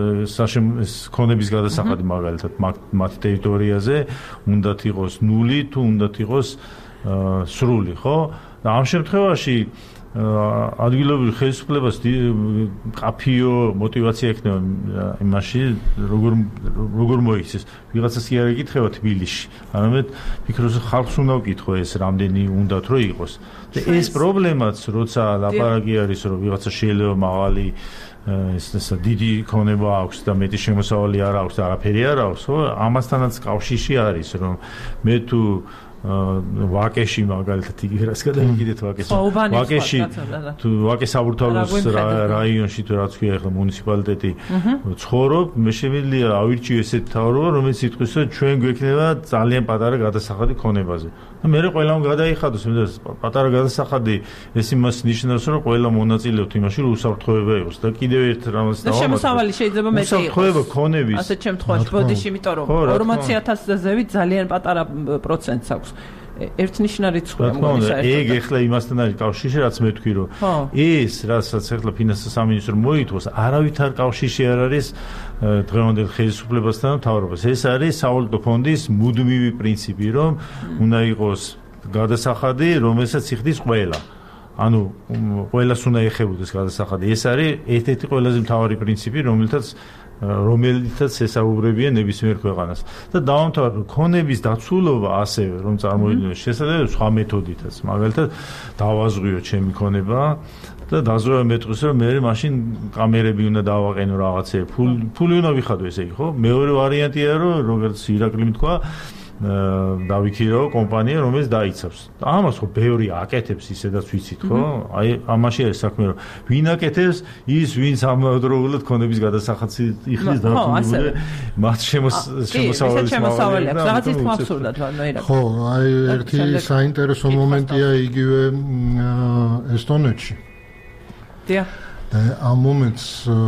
ქონების გადასახადი მაგალითად მათ ტერიტორიაზე უნდათ იყოს ნული თუ უნდათ იყოს სრული, ხო? და ამ შემთხვევაში ადგილობრივ ხელისუფლებას კაფიო мотиваცია ექნება იმაში როგორ როგორ მოიქცეს ვიღაცას კი არ ეკითხება თბილისში არამედ ფიქრობს ხალხს უნდა ვკითხო ეს რამდენი უნდათ რომ იყოს და ეს პრობლემაც როცა ლაპარაკი არის რომ ვიღაცა შეიძლება მაღალი ეს ესა დიდი ქონება აქვს და მეტი შემოსავალი არ აქვს და არაფერი არ აქვს ხო ამასთანაც კავშირში არის რომ მე თუ ვაკეში მაგალითად იგი რას გადაიგიდეთ ვაკეში ვაკეში თუ ვაკეს საბურთალოს რაიონში თუ რაც ქვია ახლა მუნიციპალიტეტი ცხოვრობ მე შემიძლია ავირჩიო ესეთ თავრობა რომელიც იტყვის რომ ჩვენ გვექნება ძალიან პატარა გადასახადი ქონებაზე და მე ყველამ გადაიხადოს მე პატარა გადასახადი ეს იმას ნიშნავს რომ ყველა მონაწილეობთ იმაში რომ უსაფრთხოება იყოს და კიდევ ერთ რამაც დავამატო შემოსავალი შეიძლება მეტი იყოს უსაფრთხოება ქონების ასეთ შემთხვევაში ბოდიში იმიტომ რომ ორმოცი ათასზე ზევით ძალიან პატარა პროცენტს აქვს ერთნიშნა რიცხვია მგონი საერთოდ. ეგ ეხლა იმასთან არის კავშირში, რაც მე თქვი რომ ეს რასაც ეხლა ფინანსთა სამინისტრო მოითხოვს, არავითარ კავშირში არ არის დღევანდელ ხელისუფლებასთან და მთავრობას. ეს არის სავალუტო ფონდის მუდმივი პრინციპი, რომ უნდა იყოს გადასახადი, რომელსაც იხდის ყველა. ანუ ყველას უნდა ეხებოდეს გადასახადი. ეს არის ერთ-ერთი ყველაზე მთავარი პრინციპი, რომელთაც რომელიცაც ესაუბრებია ნებისმიერ ქვეყანას და დავამთავრებ ქონების დაცულობა ასევე რომ წარმოვიდგინოთ შესაძლოა სხვა მეთოდითაც მაგალითად დავაზღვიო ჩემი ქონება და დაზღვევა მეტყვის რომ მე მაშინ კამერები უნდა დავაყენო რაღაცე ფული უნდა ვიხადო ესე იგი ხო მეორე ვარიანტია რომ როგორც ირაკლიმ თქვა დავიქირო კომპანია რომელიც დაიცავს. ამას ხო ბევრი აკეთებს ისედაც ვიცით ხო? აი ამაში არის საქმე რომ ვინ აკეთებს ის ვინც ამავდროულად ქონების გადასახადს იხდის დარწმუნებული მათ შემოსავალი შემოსავალი აქვს რაღაც ის აბსურდად ვანაირად. ხო, აი ერთი საინტერესო მომენტია იგივე ესტონეთში. დიახ. და ამ მომენტს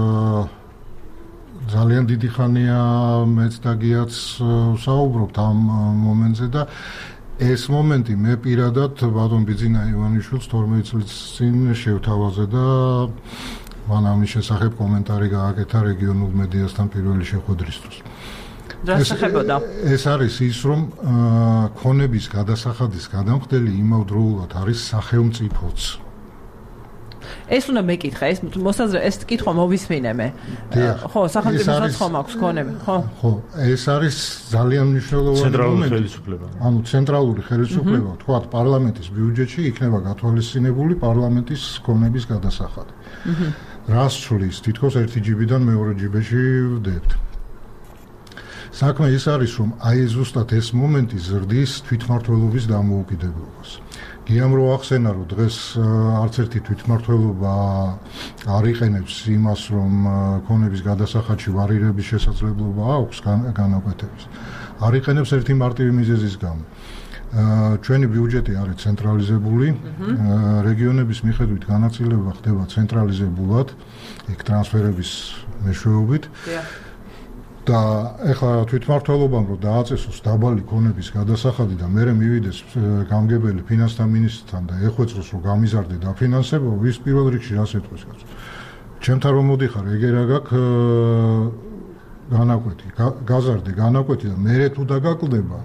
ძალიან დიდი ხანია მეც და გიაც საუბრობთ ამ მომენტზე და ეს მომენტი მე პირადად ბატონ ბიძინა ივანიშვილს თორმეტ წლის წინ შევთავაზე და მან ამის შესახებ კომენტარი გააკეთა რეგიონულ მედიასთან პირველი შეხვედრისთვის. დასახებოდა ეს არის ის რომ ქონების გადასახადის გადამხდელი იმავდროულად არის სახელმწიფოც. ეს უნდა მეკითხა, ეს მოსაზრე ეს კითხვა მოვისმინე მე. ხო, სახელმწიფოსაც ხომ აქვს ქონები, ხო? ხო, ეს არის ძალიან მნიშვნელოვანი ცენტრალური ხელისუფლება. ანუ ცენტრალური ხელისუფლება, თქვათ, პარლამენტის ბიუჯეტში იქნება გათვალისწინებული პარლამენტის ქონების გადასახადი. რას ცვლის, თითქოს ერთი ჯიბიდან მეორე ჯიბეში ვდებთ. საქმე ის არის, რომ აი ზუსტად ეს მომენტი ზრდის თვითმმართველობის დამოუკიდებლობას. გიამ რო ახსენა რომ დღეს არც ერთი თვითმმართველობა არ იყენებს იმას რომ ქონების გადასახადში ვარირების შესაძლებლობა აქვს განაკვეთების. არ იყენებს ერთი მარტივი მიზეზის გამო. ჩვენი ბიუჯეტი არის ცენტრალიზებული, რეგიონების მიხედვით განაწილება ხდება ცენტრალიზებულად, იქ ტრანსფერების მეშვეობით. და ეხლა თვითმმართველობამ რომ დააწესოს დაბალი ქონების გადასახადი და მერე მივიდეს გამგებელი ფინანსთა მინისტრთან და ეხვეწროს რომ გამიზარდე დაფინანსება, ვის პირველ რიგში რას ეტყვის კაცო. ჩემთან რომ მოდიხარ, ეგერ აგაკ განაკვეთი, გაზარდე განაკვეთი და მერე თუ დაგაკლდება.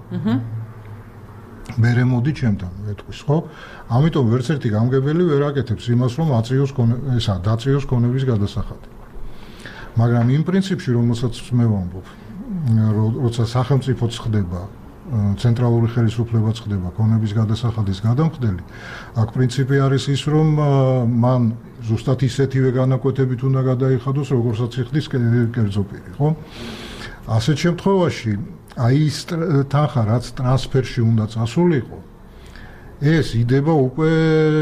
მერე მოდი ჩემთან ეტყვის, ხო? ამიტომ ვერც ერთი გამგებელი ვერ აკეთებს იმას რომ აწიოს ესა დაწიოს ქონების გადასახადი. მაგრამ იმ პრინციპში რომელსაც მე ვამბობ, როცა სახელმწიფოც ხდება, ცენტრალური ხელისუფლებაც ხდება ქონების გადასახადის გადამხდელი, აქ პრინციპი არის ის, რომ მან ზუსტად ისეთივე განაკვეთებით უნდა გადაიხადოს, როგორცაც იხდის კერძო პირი, ხო? ასეთ შემთხვევაში, აი ის თანხა, რაც ტრანსფერში უნდა წასულიყო, ეს იდება უკვე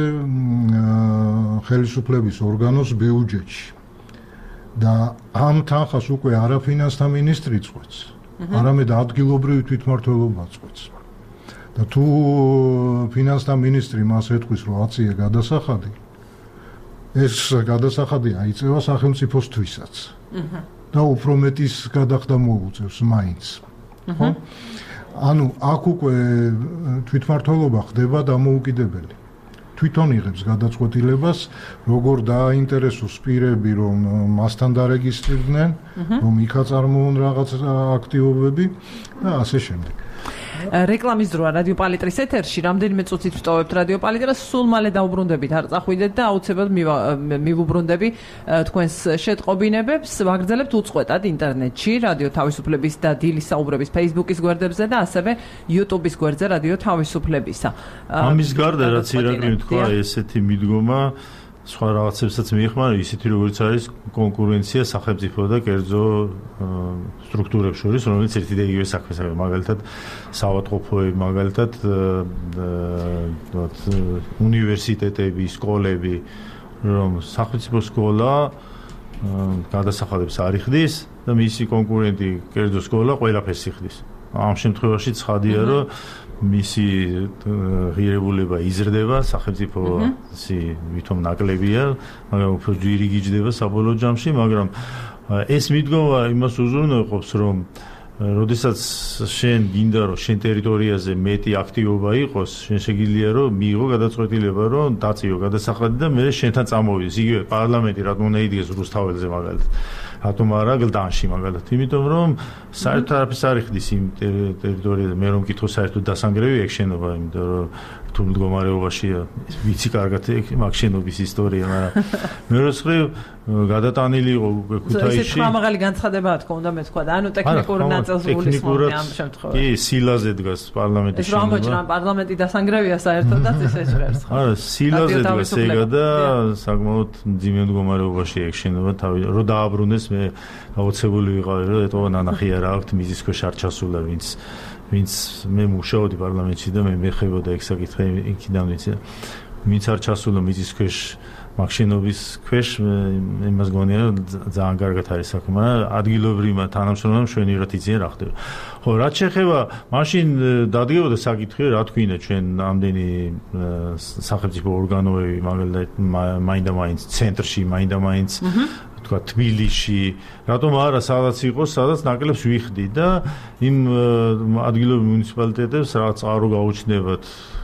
ხელისუფლების ორგანოს ბიუჯეტში. და ამ თანხას უკვე არა ფინანსთა მინისტრი წყვეტს, არამედ ადგილობრივი თვითმმართველობა წყვეტს. და თუ ფინანსთა მინისტრი მას ეთქვის, რომ აწიე გადასახადი, ეს გადასახადი აიწევა სახელმწიფოსთვისაც. და უფრო მეტის გადახდა მოუწევს მაინც. ხო? ანუ აქ უკვე თვითმმართველობა ხდება დამოუკიდებელი. თვითონ იღებს გადაწყვეტილებას, როგორ დააინტერესოს პირები, რომ მასთან დარეგისტრირდნენ, რომ იქა წარმოონ რაღაც აქტივობები და ასე შემდეგ. რეკლამის დროა რადიო პალიტრის ეთერში, რამდენიმე წუთით ვტოვებთ რადიო პალიტრას, სულ მალე დაუბრუნდებით, არ წახვიდეთ და აუცილებლად მივუბრუნდები თქვენს შეტყობინებებს, ვაგრძელებთ უწყვეტად ინტერნეტში, რადიო თავისუფლების და დილის საუბრების Facebook-ის გვერდებზე და ასევე YouTube-ის გვერდზე რადიო თავისუფლებისა. ამის გარდა რაც ირაკლი თქვა, ესეთი მიდგომა სხვა რაღაცებსაც მიეხმარა, ისეთი როგორც არის კონკურენცია სახელმწიფო და კერძო სტრუქტურებს შორის, რომელიც ერთი და იგივე საქმეს აკეთებს, მაგალითად საავადმყოფოები, მაგალითად უნივერსიტეტები, სკოლები, რომ სახელმწიფო სკოლა გადასახადებს არ იხდის და მისი კონკურენტი კერძო სკოლა ყველაფერს იხდის. ამ შემთხვევაში ცხადია, რომ მისი ღირებულება იზრდება, სახელმწიფო ისი ვითომ ნაკლებია, მაგრამ უფრო ძვირი გიჯდება საბოლოო ჯამში, მაგრამ ეს მიდგომა იმას უზრუნველყოფს, რომ როდესაც შენ გინდა რომ შენ ტერიტორიაზე მეტი აქტივობა იყოს, შენ შეგიძლია რომ მიიღო გადაწყვეტილება, რომ დაწიო გადასახადი და მე შენთან წამოვიდეს. იგივე პარლამენტი რატომ უნდა იდგეს რუსთაველზე მაგალითად. რატომ არა გლდანში მაგალითად? იმიტომ რომ საერთოდ არაფერს არ იხდის იმ ტერიტორიაზე. მე რომ მკითხო საერთოდ დასანგრევი ეგ შენობა, იმიტომ რომ თუ მდგომარეობაშია, ვიცი კარგად მაგ შენობის ისტორია, მაგრამ მეორე მხრივ გადატანილი იყო ქუთაისში. ეს თქვა მაღალი განცხადებაა თქო, უნდა მეთქვა და ანუ ტექნიკურ ნაწილს გულისხმობ ამ შემთხვევაში. კი, სილაზე დგას პარლამენტის შენობა. ეს რომ მოჭრა პარლამენტი დასანგრევია საერთოდ და ეს ეჭვერს. არა, სილაზე დგას ეგა და საკმაოდ მძიმე მდგომარეობაში ეგ შენობა თავი რომ დააბრუნდეს მე აუცილებელი ვიყავი რომ ეტყობა ნანახი არა აქვს მიზის ქვეშ არ ჩასულა ვინც ვინც მე მუშაობდი პარლამენტში და მე მეხებოდა ეგ საკითხი იქიდან ვიცი ვინც არ ჩასულა მიზის ქვეშ მაგ შენობის ქვეშ იმას გონია რომ ძალიან კარგად არის საქმე ადგილობრივმა თანამშრომლებმა შვენივრად იციან რა ხდება ხო რაც შეეხება მაშინ დადგებოდა საკითხი რა თქვინა ჩვენ ამდენი სახელმწიფო ორგანოები მაგალითად მაინდა-მაინც ცენტრში მაინდა-მაინც თქვა თბილისში რატომ არა სადაც იყოს სადაც ნაკლებს ვიხდი და იმ ადგილობრივ მუნიციპალიტეტებს რაღაც წყარო გაუჩნდებათ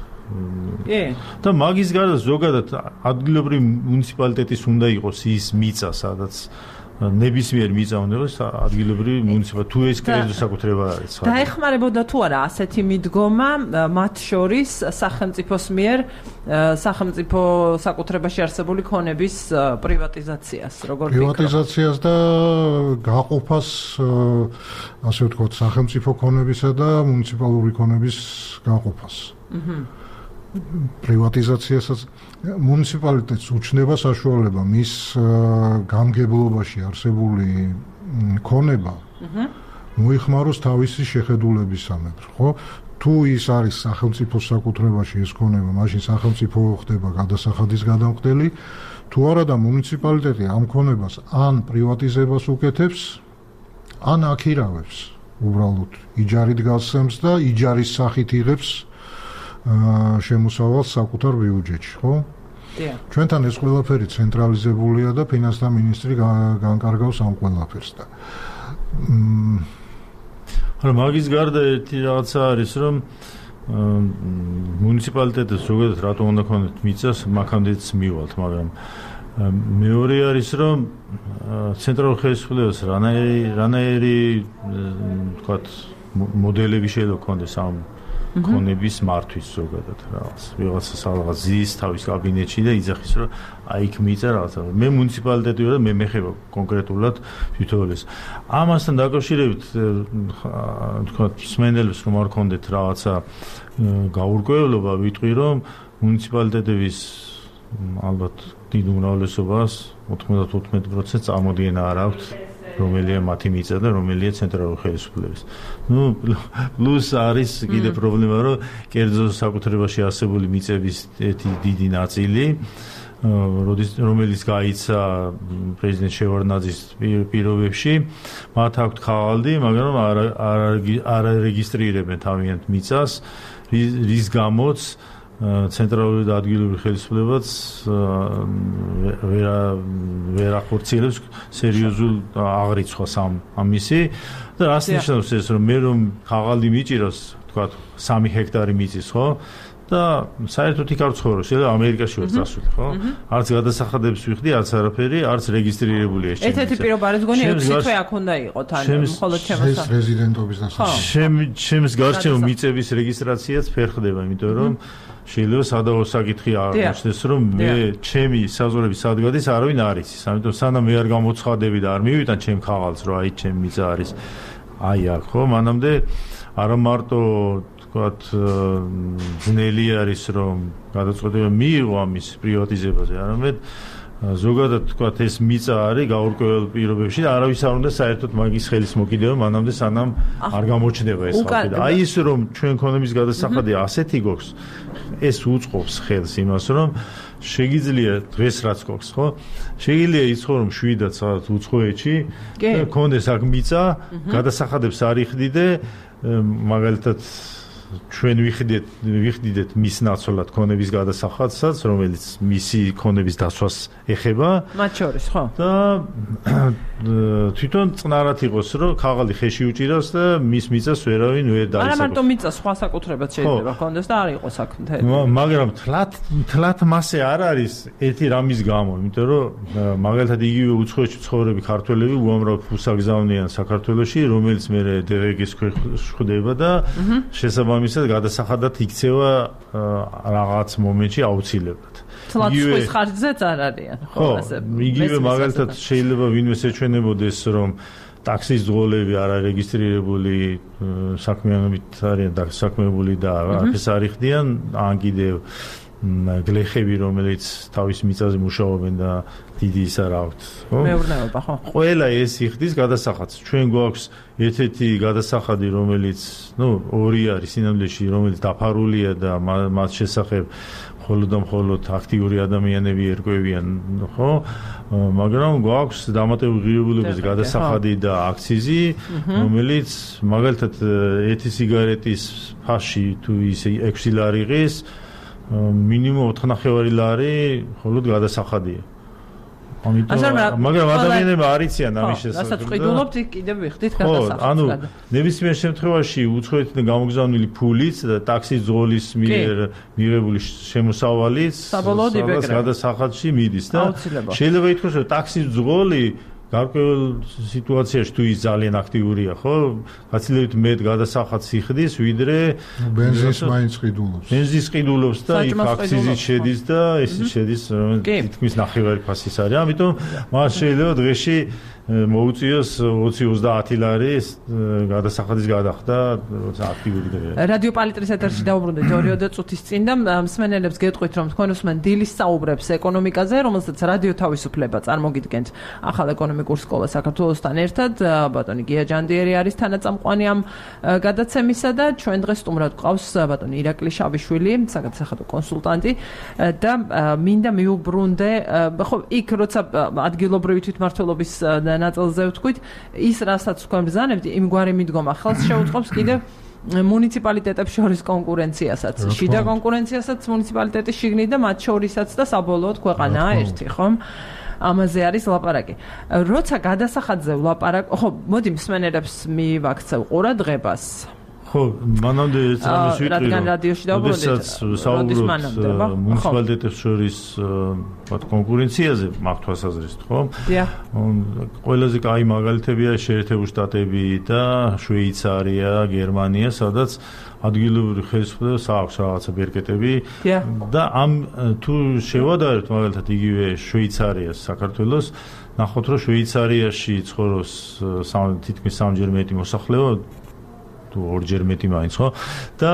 და მაგის გარდა ზოგადად ადგილობრივი მუნიციპალიტეტის უნდა იყოს ის მიწა სადაც ნებისმიერ მიწა უნდა იყოს ადგილობრივი მუნიციპალიტეტი თუ ეს კერძო საკუთრება არის დაეხმარებოდა თუ არა ასეთი მიდგომა მათ შორის სახელმწიფოს მიერ სახელმწიფო საკუთრებაში არსებული ქონების პრივატიზაციას როგორ ფიქრობ პრივატიზაციას და გაყოფას ასე ვთქვათ სახელმწიფო ქონებისა და მუნიციპალური ქონების გაყოფას აჰა პრივატიზაციასაც მუნიციპალიტეტს უჩნდება საშუალება მის გამგებლობაში არსებული ქონება მოიხმაროს თავისი შეხედულებისამებრ, ხო? თუ ის არის სახელმწიფოს საკუთრებაში ეს ქონება, მაშინ სახელმწიფო ხდება გადასახადის გადამხდელი, თუ არა და მუნიციპალიტეტი ამ ქონებას ან პრივატიზებას უკეთებს, ან აქირავებს, უბრალოდ იჯარით გასცემს და იჯარის სახით იღებს შემოსავალს საკუთარ ბიუჯეტში, ხო? დიახ. ჩვენთან ეს ყველაფერი ცენტრალიზებულია და ფინანსთა მინისტრი განკარგავს ამ ყველაფერს და არა მაგის გარდა ერთი რაღაცა არის რომ მუნიციპალიტეტებს ზოგადად რატომ უნდა ქონდეთ მიწას მაქამდეც მივალთ, მაგრამ მეორე არის რომ ცენტრალურ ხელისუფლებას რანაირი რანაირი ვთქვათ მოდელები შეიძლება ქონდეს ამ ქონების მართვის ზოგადად რაღაც ვიღაცა რაღაც ზის თავის კაბინეტში და იძახის რომ აი იქ მიწა რაღაცა მე მუნიციპალიტეტი ვარ და მე მეხება კონკრეტულად თვითონ ეს ამასთან დაკავშირებით თქვა სმენელებს რომ არ ქონდეთ რაღაცა გაურკვევლობა ვიტყვი რომ მუნიციპალიტეტების ალბათ დიდ უმრავლესობას ოთხმოცდაოთხ პროცენტს წარმოდგენა არ აქვს რომელია მათი მიწა და რომელია ცენტრალური ხელისუფლების. ნუ პლუს არის კიდე პრობლემა, რომ კერძო საკუთრებაში არსებული მიწების ერთი დიდი ნაწილი როდის რომელიც გაიცა პრეზიდენტ შევარდნაძის პირობებში, მათ აქვთ ხალხი, მაგრამ არ არ არეგისტრირებენ თავიანთ მიწას, რის გამოც ცენტრალური და ადგილობრივი ხელისუფლებაც ვერ ვერ ახორციელებს სერიოზულ აღრიცხვას ამ ამისი და რას ნიშნავს ეს, რომ მე რომ ხალხი მიჭიროს, თქვა სამი ჰექტარი მიწის, ხო? და საერთოდ იქ არ ცხოვრობს, შეიძლება ამერიკაში ვარ წასული, ხო? არც გადასახადებს ვიხდი, არც არაფერი, არც რეგისტრირებული ეს ჩემი. ერთ-ერთი პირობა არის გონი ექვსი თვე აქ უნდა იყოს თან, მხოლოდ ჩემს რეზიდენტობის დასახელება. ჩემს ჩემს გარშემო მიწების რეგისტრაციაც ვერ ხდება, იმიტომ რომ შეიძლება სადავო საკითხი აღმოჩნდეს, რომ მე ჩემი საზღვრების სადგადის არავინ არ იცის. ამიტომ სანამ მე არ გამოცხადები და არ მივიტან ჩემ ხალხს, რომ აი ჩემი მიწა არის აი აქ, ხო? მანამდე არა მარტო ვთქვათ ძნელი არის, რომ გადაწყვეტილება მიიღო ამის პრივატიზებაზე, არამედ ზოგადად ვთქვათ ეს მიწა არის გაურკვეველ პირობებში და არავის არ უნდა საერთოდ მაგის ხელის მოკიდება მანამდე სანამ არ გამოჩნდება ეს ხალხი. აი ის რომ ჩვენ ქონების გადასახადი ასეთი გვაქვს, ეს უწყობს ხელს იმას, რომ შეგიძლია დღეს რაც გვაქვს, ხო? შეგიძლია იცხოვრო შვიდად სადაც უცხოეთში და ქონდეს აქ მიწა, გადასახადებს არ იხდიდე, მაგალითად ჩვენ ვიხდით ვიხდით მის ნაცვლად ქონების გადასახადსაც, რომელიც მისი ქონების დაცვას ეხება. მათ შორის, ხო? და თვითონ წნარად იყოს, რომ ხაღალი ხეში უჭირავს და მის მიწას ვერავინ ვერ დაისახოს. არა მარტო მიწა, სხვა საკუთრებაც შეიძლება ქონდეს და არ იყოს აქ მთელი. მაგრამ თლათ თლათ მასე არ არის ერთი რამის გამო, იმიტომ რომ მაგალითად იგივე უცხოეთში ცხოვრები ქართველები უამრავ ფულს აგზავნიან საქართველოში, რომელიც მე დე ვე გეს ქვეშ ხვდება და შესაბამისად გადასახადად იქცევა რაღაც მომენტში აუცილებლად. იგივე ხარჯზეც არ არიან, ხო, ასე. იგივე მაგალითად შეიძლება ვინმეს ეჩვენებოდეს, რომ ტაქსის ძღოლები არ არეგისტრირებული საქმიანობით არიან დასაქმებული და არაფერს არ იხდიან, ან კიდევ გლეხები, რომელიც თავის მიწაზე მუშაობენ და დიდი ის არ აქვთ, ხო? მეურნეობა, ხო? ყველა ეს იხდის გადასახადს. ჩვენ გვაქვს ერთ-ერთი გადასახადი, რომელიც, ნუ, ორი არის სინამდვილეში, რომელიც დაფარულია და მათ შესახებ მხოლოდ და მხოლოდ აქტიური ადამიანები ერკვევიან, ხო? მაგრამ გვაქვს დამატებული ღირებულების გადასახადი და აქციზი, რომელიც მაგალითად ერთი სიგარეტის ფასში თუ ის ექვსი ლარი ღირს, მინიმუმ ოთხ ნახევარი ლარი მხოლოდ გადასახადია. მაგრამ ადამიანები არ იციან ამის შესახებ. რასაც ყიდულობთ, კიდევ ვიხდით გადასახადს. ხო, ანუ ნებისმიერ შემთხვევაში უცხოეთიდან გამოგზავნილი ფულიც და ტაქსის ძღოლის მიერ მიღებული შემოსავალიც საბოლოოდ იბეკრება. გადასახადში მიდის და შეიძლება ითქვას, რომ ტაქსის ძღოლი გარკვეულ სიტუაციაში თუ ის ძალიან აქტიურია, ხო? გაცილებით მეტ გადასახადს იხდის, ვიდრე ბენზინს მაინც ყიდულობს. ბენზინს ყიდულობს და იქ აქციზი შედის და ესიც შედის, თითქმის ნახევარი ფასის არის. ამიტომ მას შეიძლება დღეში მოუწიოს ოცი ოცდაათი ლარი გადასახადის გადახდა, როცა აქტიური დღეა. რადიო პალიტრის ეთერში დაუბრუნდით ორი ოცდაათი წუთის წინ და მსმენელებს გეტყვით, რომ თქვენ უსმენ დილის საუბრებს ეკონომიკაზე, რომელსაც რადიო თავისუფლება წარმოგიდგენთ ახალ ეკონომიკურ სკოლას საქართველოსთან ერთად. ბატონი გია ჯანდიერი არის თანაწამყვანი ამ გადაცემისა და ჩვენ დღეს სტუმრად გვყავს ბატონი ირაკლი შავიშვილი, საგადასახადო კონსულტანტი და მინდა მიუბრუნდე, ხო, იქ როცა ადგილობრივი თვითმმართველობის ნაწილზე ვთქვით, ის რასაც თქვენ ბრძანებთ, იმგვარი მიდგომა ხელს შეუწყობს კიდევ მუნიციპალიტეტებს შორის კონკურენციასაც, შიდა კონკურენციასაც მუნიციპალიტეტის შიგნით და მათ შორისაც და საბოლოოდ ქვეყანაა ერთი, ხომ? ამაზე არის ლაპარაკი. როცა გადასახადზე ვლაპარაკ, ხო, მოდი მსმენელებს მივაქცევ ყურადღებას. ხო, მანამდე ეს რამის ვიტყვი, რადგან რადიოში დავუბრუნდით, საუბრობთ მუნიციპალიტეტებს შორის ვთქვათ კონკურენციაზე მაქვს თვალსაზრისით, ხო? დიახ. ყველაზე კაი მაგალითებია შეერთებული შტატები და შვეიცარია, გერმანია, სადაც ადგილობრივი ხელისუფლებას აქვს რაღაცა ბერკეტები და ამ თუ შევადარებთ მაგალითად იგივე შვეიცარიას, საქართველოს, ნახოთ რომ შვეიცარიაში ცხოვრობს თითქმის სამჯერ მეტი მოსახლეობა თუ ორჯერ მეტი მაინც, ხო? და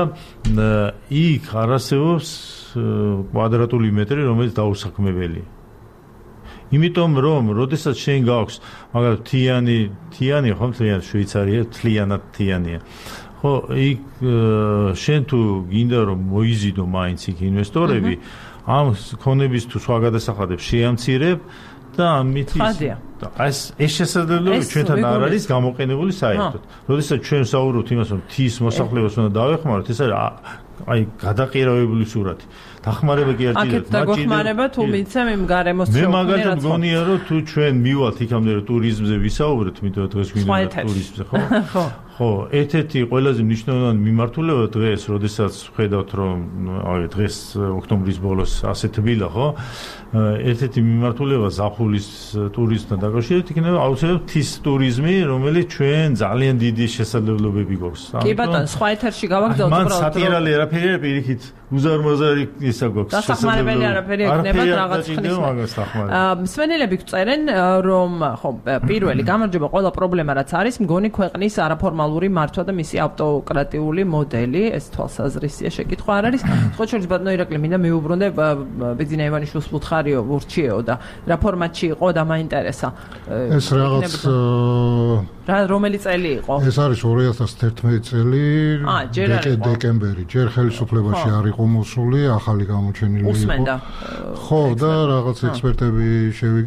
იქ არ არსებობს კვადრატული მეტრი, რომელიც დაუსაქმებელია. იმიტომ რომ, როდესაც შენ გაქვს, მაგალითად, თიანი, თიანი ხო, თლიანი შვეიცარია, თლიანად თიანია. ხო, იქ შენ თუ გინდა რომ მოიზიდო მაინც იქ ინვესტორები, ამ ქონების თუ სხვა გადასახადებს შეამცირებ და ამით ეს ეს შესაძლებლობა ჩვენთან არ არის გამოყენებული საერთოდ. როდესაც ჩვენ საუბრობთ იმას, რომ თის მოსახლეობას უნდა დავეხმაროთ, ეს არის აი გადაყირავებული სურათი. დახმარება კი არ ჭირდება. აქეთ დაგხმარება თუ მიცემ იმ გარემოს მე მაგალითად მგონია რომ თუ ჩვენ მივალთ იქამდე რომ ტურიზმზე ვისაუბრეთ, იმიტომ რომ დღეს გვინდა ტურიზმზე, ხო? ხო. ხო, ერთ-ერთი ყველაზე მნიშვნელოვანი მიმართულება დღეს, როდესაც ხედავთ რომ აი დღეს ოქტომბრის ბოლოს ასე თბილა, ხო? ერთ-ერთი მიმართულება ზაფხულის ტურიზმთან დაკავშირებით იქნება აუცილებლად თის ტურიზმი, რომელიც ჩვენ ძალიან დიდი შესაძლებლობები გვაქვს. კი ბატონო, სხვა ეთერში გავაგზავნოთ უბრალოდ. მან სატირალი არაფერი არ პირიქით უზარმაზარი ისა გვაქვს. დასახმარებელი არაფერი ექნება რაღაც ხნის. მსმენელები გწერენ რომ ხო პირველი გამარჯობა ყველა პრობლემა რაც არის მგონი ქვეყნის არაფორმალური მართვა და მისი ავტოკრატიული მოდელი ეს თვალსაზრისია შეკითხვა არ არის. სხვა შორის ბატონო ირაკლი მინდა მიუბრუნდე ბეძინა ივანიშვილს ვუთხარიო ვურჩიეო და რა ფორმატში იყო და მაინტერესა. ეს რაღაც რა რომელი წელი იყო? ეს არის ორი ათას თერთმეტი წელი დეკემბერი. ჯერ ხელისუფლებაში არ იყო მოსული, ახალი გამოჩენილი იყო. ხო, და რაღაც ექსპერტები შევი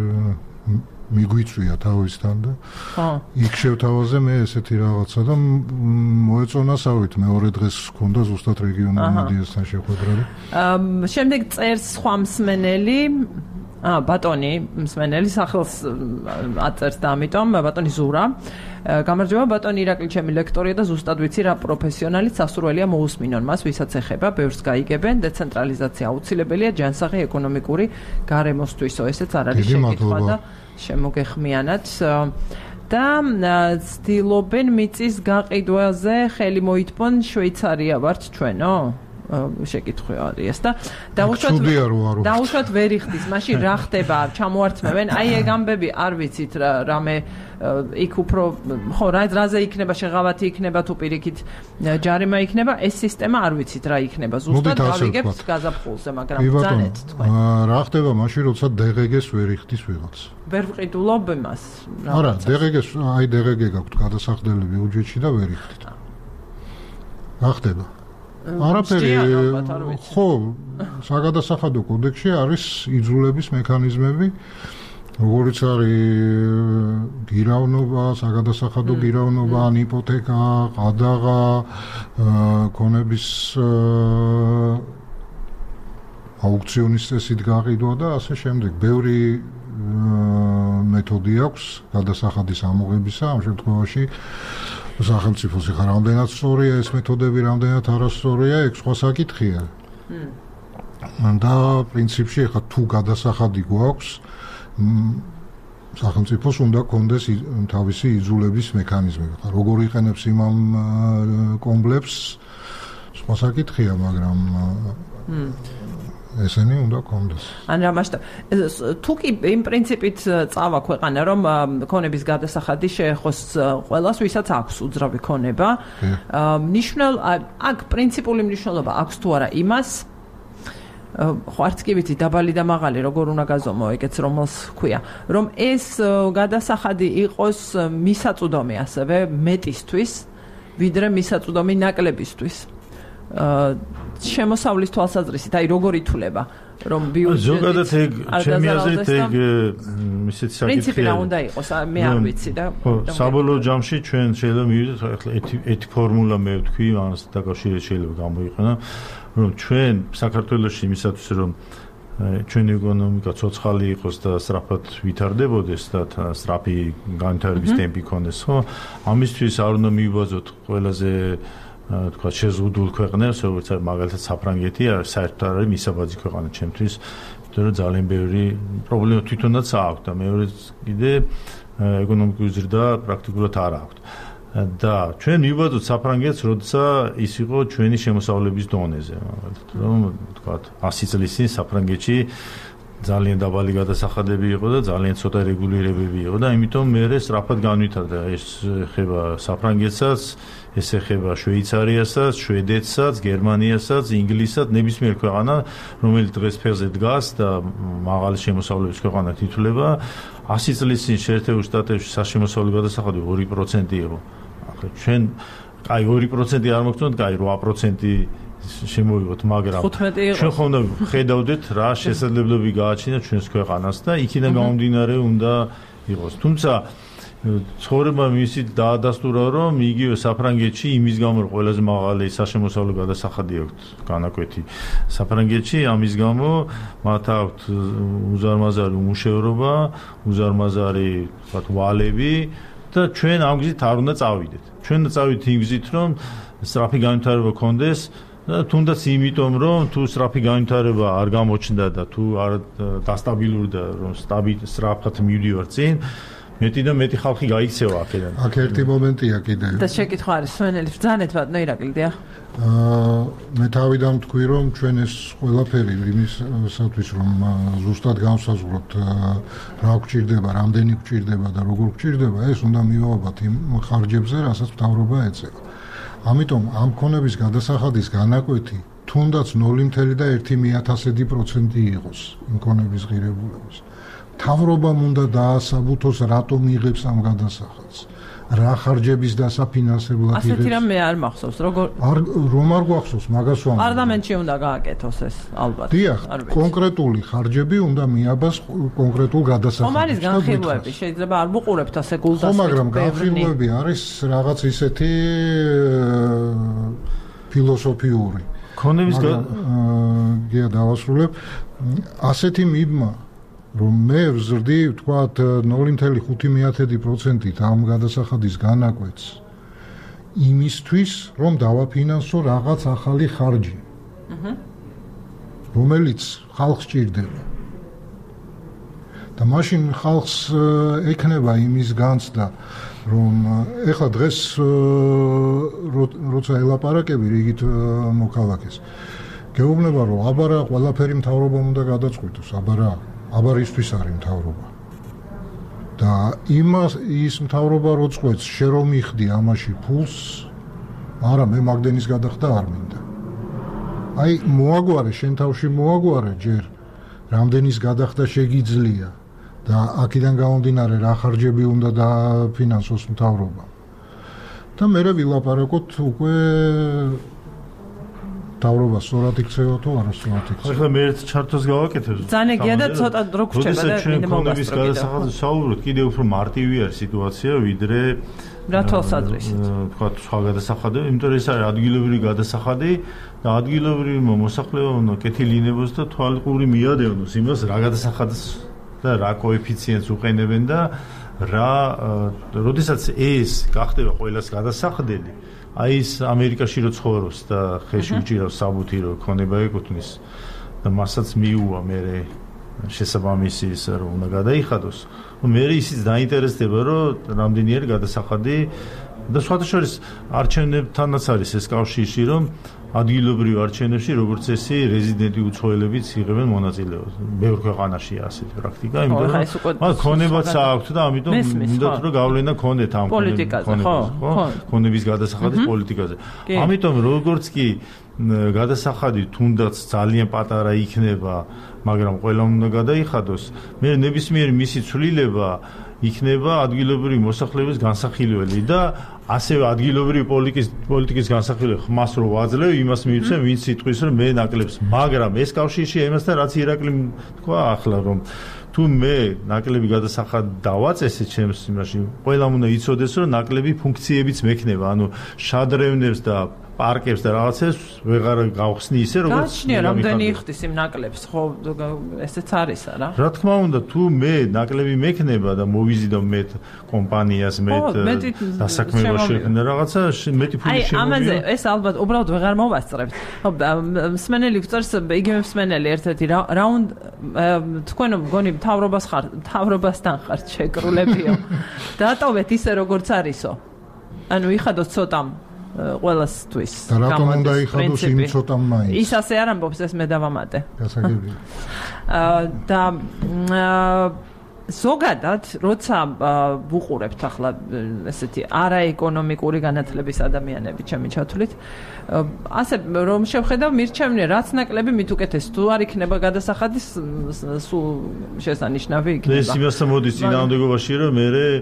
მიგვიწვია თავისთან და იქ შევთავაზე მე ესეთი რაღაცა და მოეწონასავით მეორე დღეს ჰქონდა ზუსტად რეგიონულ მედიასთან შეხვედრა. შემდეგ წერს სხვა მსმენელი აა ბატონი მსმენელი სახელს აწერს და ამიტომ ბატონი ზურა გამარჯობა ბატონი ირაკლი ჩემი ლექტორია და ზუსტად ვიცი რა პროფესიონალიც სასურველია მოусმინონ მას ვისაც ეხება ბევრს გაიგებენ დეცენტრალიზაცია აუცილებელია ჯანსაღი ეკონომიკური გარემოსთვისო ესეც არ არის შეკითხვა და შემოგეხმიანათ და ცდილობენ მიწის გაყიდვაზე ხელი მოითმონ შვეიცარია ვართ ჩვენო შეკითხვა არის და დაუშვათ დაუშვათ ვერ იხდის მაშინ რა ხდება ჩამოართმევენ აი ეგ ამბები არ ვიცით რამე იქ უფრო ხო რა რაზე იქნება შეღავათი იქნება თუ პირიქით ჯარიმა იქნება ეს სისტემა არ ვიცით რა იქნება ზუსტად გავიგებთ გაზაფხულზე მაგრამ ბრძანეთ თქვენ რა ხდება მაშინ როცა დღგ-ს ვერ იხდის ვიღაც ვერ ვყიდულობ იმას არა დღგ-ს აი დღგ გაქვთ გადასახდელები ბიუჯეტში და ვერ იხდით რა ხდება არაფერი ხო საგადასახადო კოდექსში არის იძულების მექანიზმები როგორც არის გირავნობა საგადასახადო გირავნობა ან იპოთეკა ყადაღა ქონების აუქციონის წესით გაყიდვა და ასე შემდეგ ბევრი მეთოდი აქვს გადასახადის ამოღებისა ამ შემთხვევაში სახელმწიფოს ხარ რამდენად სწორია ეს მეთოდები რამდენად არასწორია ეგ სხვა საკითხია და პრინციპში ხა თუ გადასახადი გვაქვს სახელმწიფოს უნდა კონდეს თავისი იძულების მექანიზმები ხა როგორ იყენებს იმამ კომპლექს სხვა საკითხია მაგრამ ესენი უნდა კონდეს. ან რა მასშტაბ თუ კი იმ პრინციპით წავა ქვეყანა რომ ქონების გადასახადი შეეხოს ყველას ვისაც აქვს უძრავი ქონება ნიშნულ აქ პრინციპული მნიშვნელობა აქვს თუ არა იმას ხო არც კი ვიცი დაბალი და მაღალი როგორ უნდა გაზომო ეგეც რომელს ქვია რომ ეს გადასახადი იყოს მისაწვდომი ასევე მეტისთვის ვიდრე მისაწვდომი ნაკლებისთვის შემოსავლის თვალსაზრისით, აი როგორ ითვლება, რომ ბიუჯეტი ზოგადად ეგ ჩემი აზრით ეგ ისეთი საკითხია. პრინციპი რა უნდა იყოს, მე არ ვიცი და საბოლოო ჯამში ჩვენ შეიძლება მივიდეთ ახლა ერთი ფორმულა მე ვთქვი, ამას დაკავშირებით შეიძლება გამოიყენო, რომ ჩვენ საქართველოში იმისათვის რომ ჩვენი ეკონომიკა ცოცხალი იყოს და სწრაფად ვითარდებოდეს და სწრაფი განვითარების ტემპი ქონდეს, ხო? ამისთვის არ უნდა მივიბაზოთ ყველაზე თქვა შეზღუდულ ქვეყნებს, როგორც არის მაგალითად საფრანგეთი, საერთოდ არის მისაბაძი ქვეყანა ჩემთვის, იმიტომ რომ ძალიან ბევრი პრობლემა თვითონაც აქვს და მეორე კიდე ეკონომიკური ზრდა პრაქტიკულად არ აქვს. და ჩვენ მივიბადოთ საფრანგეთს, როცა ის იყო ჩვენი შემოსავლების დონეზე, მაგალითად, რომ თქვა ასი წლის წინ საფრანგეთში ძალიან დაბალი გადასახადები იყო და ძალიან ცოტა რეგულირებები იყო და იმიტომ მე სწრაფად განვითარდა ეს ხება საფრანგეთსაც ეს ეხება შვეიცარიასაც, შვედეთსაც, გერმანიასაც, ინგლისსაც, ნებისმიერ ქვეყანა, რომელიც დღეს ფეხზე დგას და მაღალი შემოსავლების ქვეყანად ითვლება, ასი წლის წინ შეერთებულ შტატებში საშემოსავლო გადასახადი ორი პროცენტი იყო. ახლა ჩვენ აი ორი პროცენტი არ მოგწონთ, აი რვა პროცენტი შემოვიღოთ, მაგრამ ჩვენ ხომ ხედავდეთ რა შესაძლებლობები გააჩინა ჩვენს ქვეყანას და იქიდან გამომდინარე უნდა იყოს. თუმცა ცხოვრება მისით დაადასტურა, რომ იგივე საფრანგეთში იმის გამო ყველაზე მაღალი საშემოსავლო გადასახადი აქვს განაკვეთი საფრანგეთში, ამის გამო მათ აქვთ უზარმაზარი უმუშევრობა, უზარმაზარი ვთქვათ ვალები და ჩვენ ამ გზით არ უნდა წავიდეთ. ჩვენ უნდა წავიდეთ იმ გზით, რომ სწრაფი განვითარება გქონდეს და თუნდაც იმიტომ, რომ თუ სწრაფი განვითარება არ გამოჩნდა და თუ არ დასტაბილურდა, რომ სწრაფად მივდივარ წინ, მეტი და მეტი ხალხი გაიქცევა აქედან. აქ ერთი მომენტია კიდე. და შეკითხვა არის სვენელი ბრძანეთ ბატონო ირაკლი, დიახ. აა მე თავიდან ვთქვი, რომ ჩვენ ეს ყველაფერი იმისათვის, რომ ზუსტად განსაზღვროთ რა გვჭირდება, რამდენი გვჭირდება და როგორ გვჭირდება, ეს უნდა მივავებათ იმ ხარჯებზე, რასაც მთავრობა ეწევა. ამიტომ ამ ქონების გადასახადის განაკვეთი თუნდაც ნული და ერთი მეთასედი პროცენტი იყოს იმ ქონების ღირებულების. მთავრობამ უნდა დაასაბუთოს, რატომ იღებს ამ გადასახადს, რა ხარჯების დასაფინანსებლად იღებს. ასეთი რამე არ მახსოვს, როგორ არ რომ არ გვახსოვს, მაგას ვამბობ. პარლამენტში უნდა გააკეთოს ეს, ალბათ. დიახ, კონკრეტული ხარჯები უნდა მიაბას კონკრეტულ გადასახადს. ხომ არის განხილვები, შეიძლება არ მოყურებთ ასე გულდასმით. ხო, მაგრამ განხილვები არის რაღაც ისეთი ფილოსოფიური. ქონების გია დავასრულებ. ასეთი მიბმა რომ მე ვზრდი, ვთქვათ, ნული და ხუთი პროცენტით ამ გადასახადის განაკვეთს იმისთვის, რომ დავაფინანსო რაღაც ახალი ხარჯი, რომელიც ხალხს ჭირდება. და მაშინ ხალხს ექნება იმის განცდა, რომ ეხლა დღეს როცა ელაპარაკები რიგით მოქალაქეს, გეუბნება, რომ აბარა ყველაფერი მთავრობამ უნდა გადაწყვიტოს, აბარა აბარისთვის არის მთავრობა. და იმას ის მთავრობა რო წყვეტს, შე რომ მიხდი ამაში ფულს, არა მე მაგდენის გადახდა არ მინდა. აი მოაგვარე, შენ თავში მოაგვარე ჯერ, რამდენის გადახდა შეგიძლია და აქედან გამომდინარე რა ხარჯები უნდა დაფინანსოს მთავრობამ. და მე ვილაპარაკოთ უკვე მთავრობა სწორად იქცევა თუ არა სწორად იქცევა. ახლა მე ერთ ჩარტოს გავაკეთებ. ძანეგია და ცოტა დრო გრჩება და მინდა მოგასწრებთ. გადასახადზე საუბრობთ, კიდევ უფრო მარტივი არის სიტუაცია, ვიდრე რა თვალსაზრისით. თქვა სხვა გადასახადები, იმიტომ რომ ეს არის ადგილობრივი გადასახადი და ადგილობრივი მოსახლეობა უნდა კეთილინებოს და თვალყური მიადევნოს იმას, რა გადასახადს და რა კოეფიციენტს უყენებენ და რა, როდესაც ეს გახდება ყველას გადასახდელი, აი ეს ამერიკაში რო ცხოვრობს და ხელში უჭირავს საბუთი რო ქონება ეკუთვნის და მასაც მიუვა მე შესაბამისი ის რომ უნდა გადაიხადოს. მე ისიც დაინტერესდება რომ რამდენი არის გადასახადი და სხვათა შორის არჩევნებთანაც არის ეს კავშირი რომ ადგილობრივ არჩევნებში როგორც ესე რეზიდენტი უცხოელებიც იღებენ მონაწილეობას. ბევრ ქვეყანაში ასეთი პრაქტიკა, იმიტომ რომ მათ ქონებაც აქვთ და ამიტომ უნდათ რომ გავლენა ქონდეთ ამ პოლიტიკაზე, ხო? ქონების გადასახადის პოლიტიკაზე. ამიტომ როგორც კი გადასახადი თუნდაც ძალიან პატარა იქნება, მაგრამ ყველა უნდა გადაიხადოს, მე ნებისმიერი მისი ცვლილება იქნება ადგილობრივი მოსახლეობის განსახილველი და ასევე ადგილობრივი პოლიტიკის პოლიტიკის განსახილველი ხმას რო ვაძლევ, იმას მივცემ, ვინც სიტყვის რომ მე ნაკლებს, მაგრამ ეს კავშირშია იმასთან, რაც ირაკლი თქვა ახლა, რომ თუ მე ნაკლები გადასახად დავაწესე ჩემს იმაში, ყველამ უნდა იცოდეს, რომ ნაკლები ფუნქციებიც მექნება, ანუ შადრევნებს და პარკებს და რაღაცებს ვეღარ გავხსნი ისე როგორც გაჩნია რამდენი იხდის იმ ნაკლებს, ხო ესეც არის არა? რა თქმა უნდა, თუ მე ნაკლები მექნება და მოვიზიდო მე კომპანიას მე დასაქმებაში და რაღაცა მეტი ფული შემოვიდა. აი ამაზე ეს ალბათ უბრალოდ ვეღარ მოვასწრებთ. ხო მსმენელი გვწერს, იგივე მსმენელი ერთ-ერთი რაუნდ თქვენ მგონი მთავრობას ხარ, მთავრობასთან ხარ შეკრულებიო. დატოვეთ ისე როგორც არისო. ანუ იხადოთ ცოტამ ყველასთვის. და რატომ უნდა იხადოს იმ ცოტამ მაინც? ის ასე არ ამბობს, ეს მე დავამატე. გასაგებია. და ზოგადად, როცა ვუყურებთ ახლა ესეთი არაეკონომიკური განათლების ადამიანები ჩემი ჩათვლით, ასე რომ შევხედავ მირჩევნია რაც ნაკლები მით უკეთეს თუ არ იქნება გადასახადის სულ შესანიშნავი იქნება. ეს იმასთან მოდის წინააღმდეგობაში რომ მე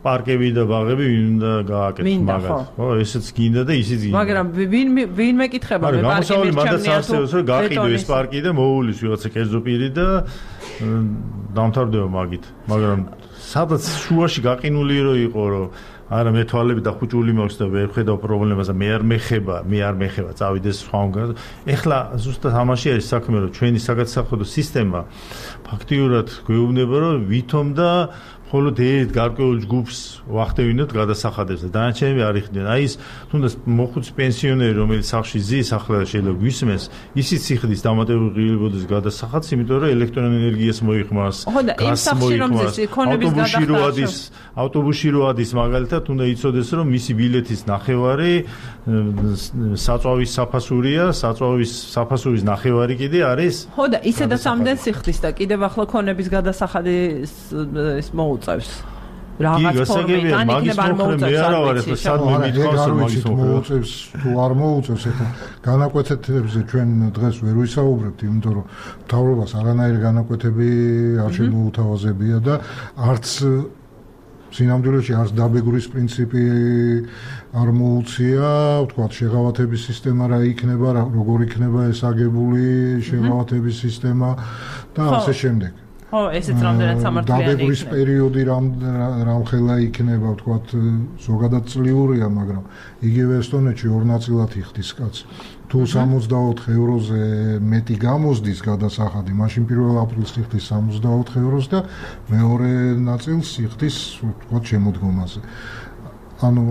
პარკები და ბაღები ვინ უნდა გააკეთოს მაგას. ხო, ესეც გინდა და ისიც გინდა. მაგრამ ვინ ვინ მეკითხება მე პარკი მირჩევნია თუ გაყიდო ეს პარკი და მოულის ვიღაცა კერძო პირი და დამთავრდება მაგით. მაგრამ სადაც შუაში გაყინული რო იყო რომ არა მე თვალები და ხუჭული მაქვს და ვერ ხედავ პრობლემას და მე არ მეხება, მე არ მეხება, წავიდეს სხვაგან. ეხლა ზუსტად ამაში არის საქმე, რომ ჩვენი საგადასახადო სისტემა ფაქტიურად გვეუბნება, რომ ვითომ და მხოლოდ ერთ გარკვეულ ჯგუფს ვახდევინოთ გადასახადებს და დანარჩენები არ იხდიან. აი ეს თუნდაც მოხუც პენსიონერი, რომელიც სახლში ზის, ახლა შეიძლება გვისმენს, ისიც იხდის დამატებულის გადასახადს, იმიტომ რომ ელექტრონულ ენერგიას მოიხმარს, გაზს მოიხმარს, ავტობუსში რო ადის, ავტობუსში რო ადის მაგალითად უნდა იცოდეს, რომ მისი ბილეთის ნახევარი საწვავის საფასურია, საწვავის საფასურის ნახევარი კიდე არის. ხო და ისედაც ამდენს იხდის და კიდევ ახლა ქონების გადასახადი ეს მოუწევს. რაღაც ფორმით ან იქნება არ მოუწევს. სადმე მithავს რომ მაგის მოუწევს თუ არ მოუწევს, ეხლა განაკვეთებზე ჩვენ დღეს ვერ ვისაუბრებთ, იმიტომ რომ მთავრობას არანაირი განაკვეთები არ შემოუთავაზებია და არც სინამდვილეში არც დაბეგურის პრინციპი არ მოუწია, ვთქვათ, შეღავათების სისტემა რა იქნება, როგორ იქნება ეს აგებული შეღავათების სისტემა და ასე შემდეგ. ხო, ესეც რამდენად სამართლიანი იქნება. დაბეგურის პერიოდი რამ რამხელა იქნება, ვთქვათ, ზოგადად წლიურია, მაგრამ იგივე ესტონეთში ორ ნაწილად იხდის კაცი. თუ სამოცდაოთხ ევროზე მეტი გამოსდის გადასახადი, მაშინ პირველ აპრილს იხდის სამოცდაოთხ ევროს და მეორე ნაწილს იხდის, ვთქვათ, შემოდგომაზე. ანუ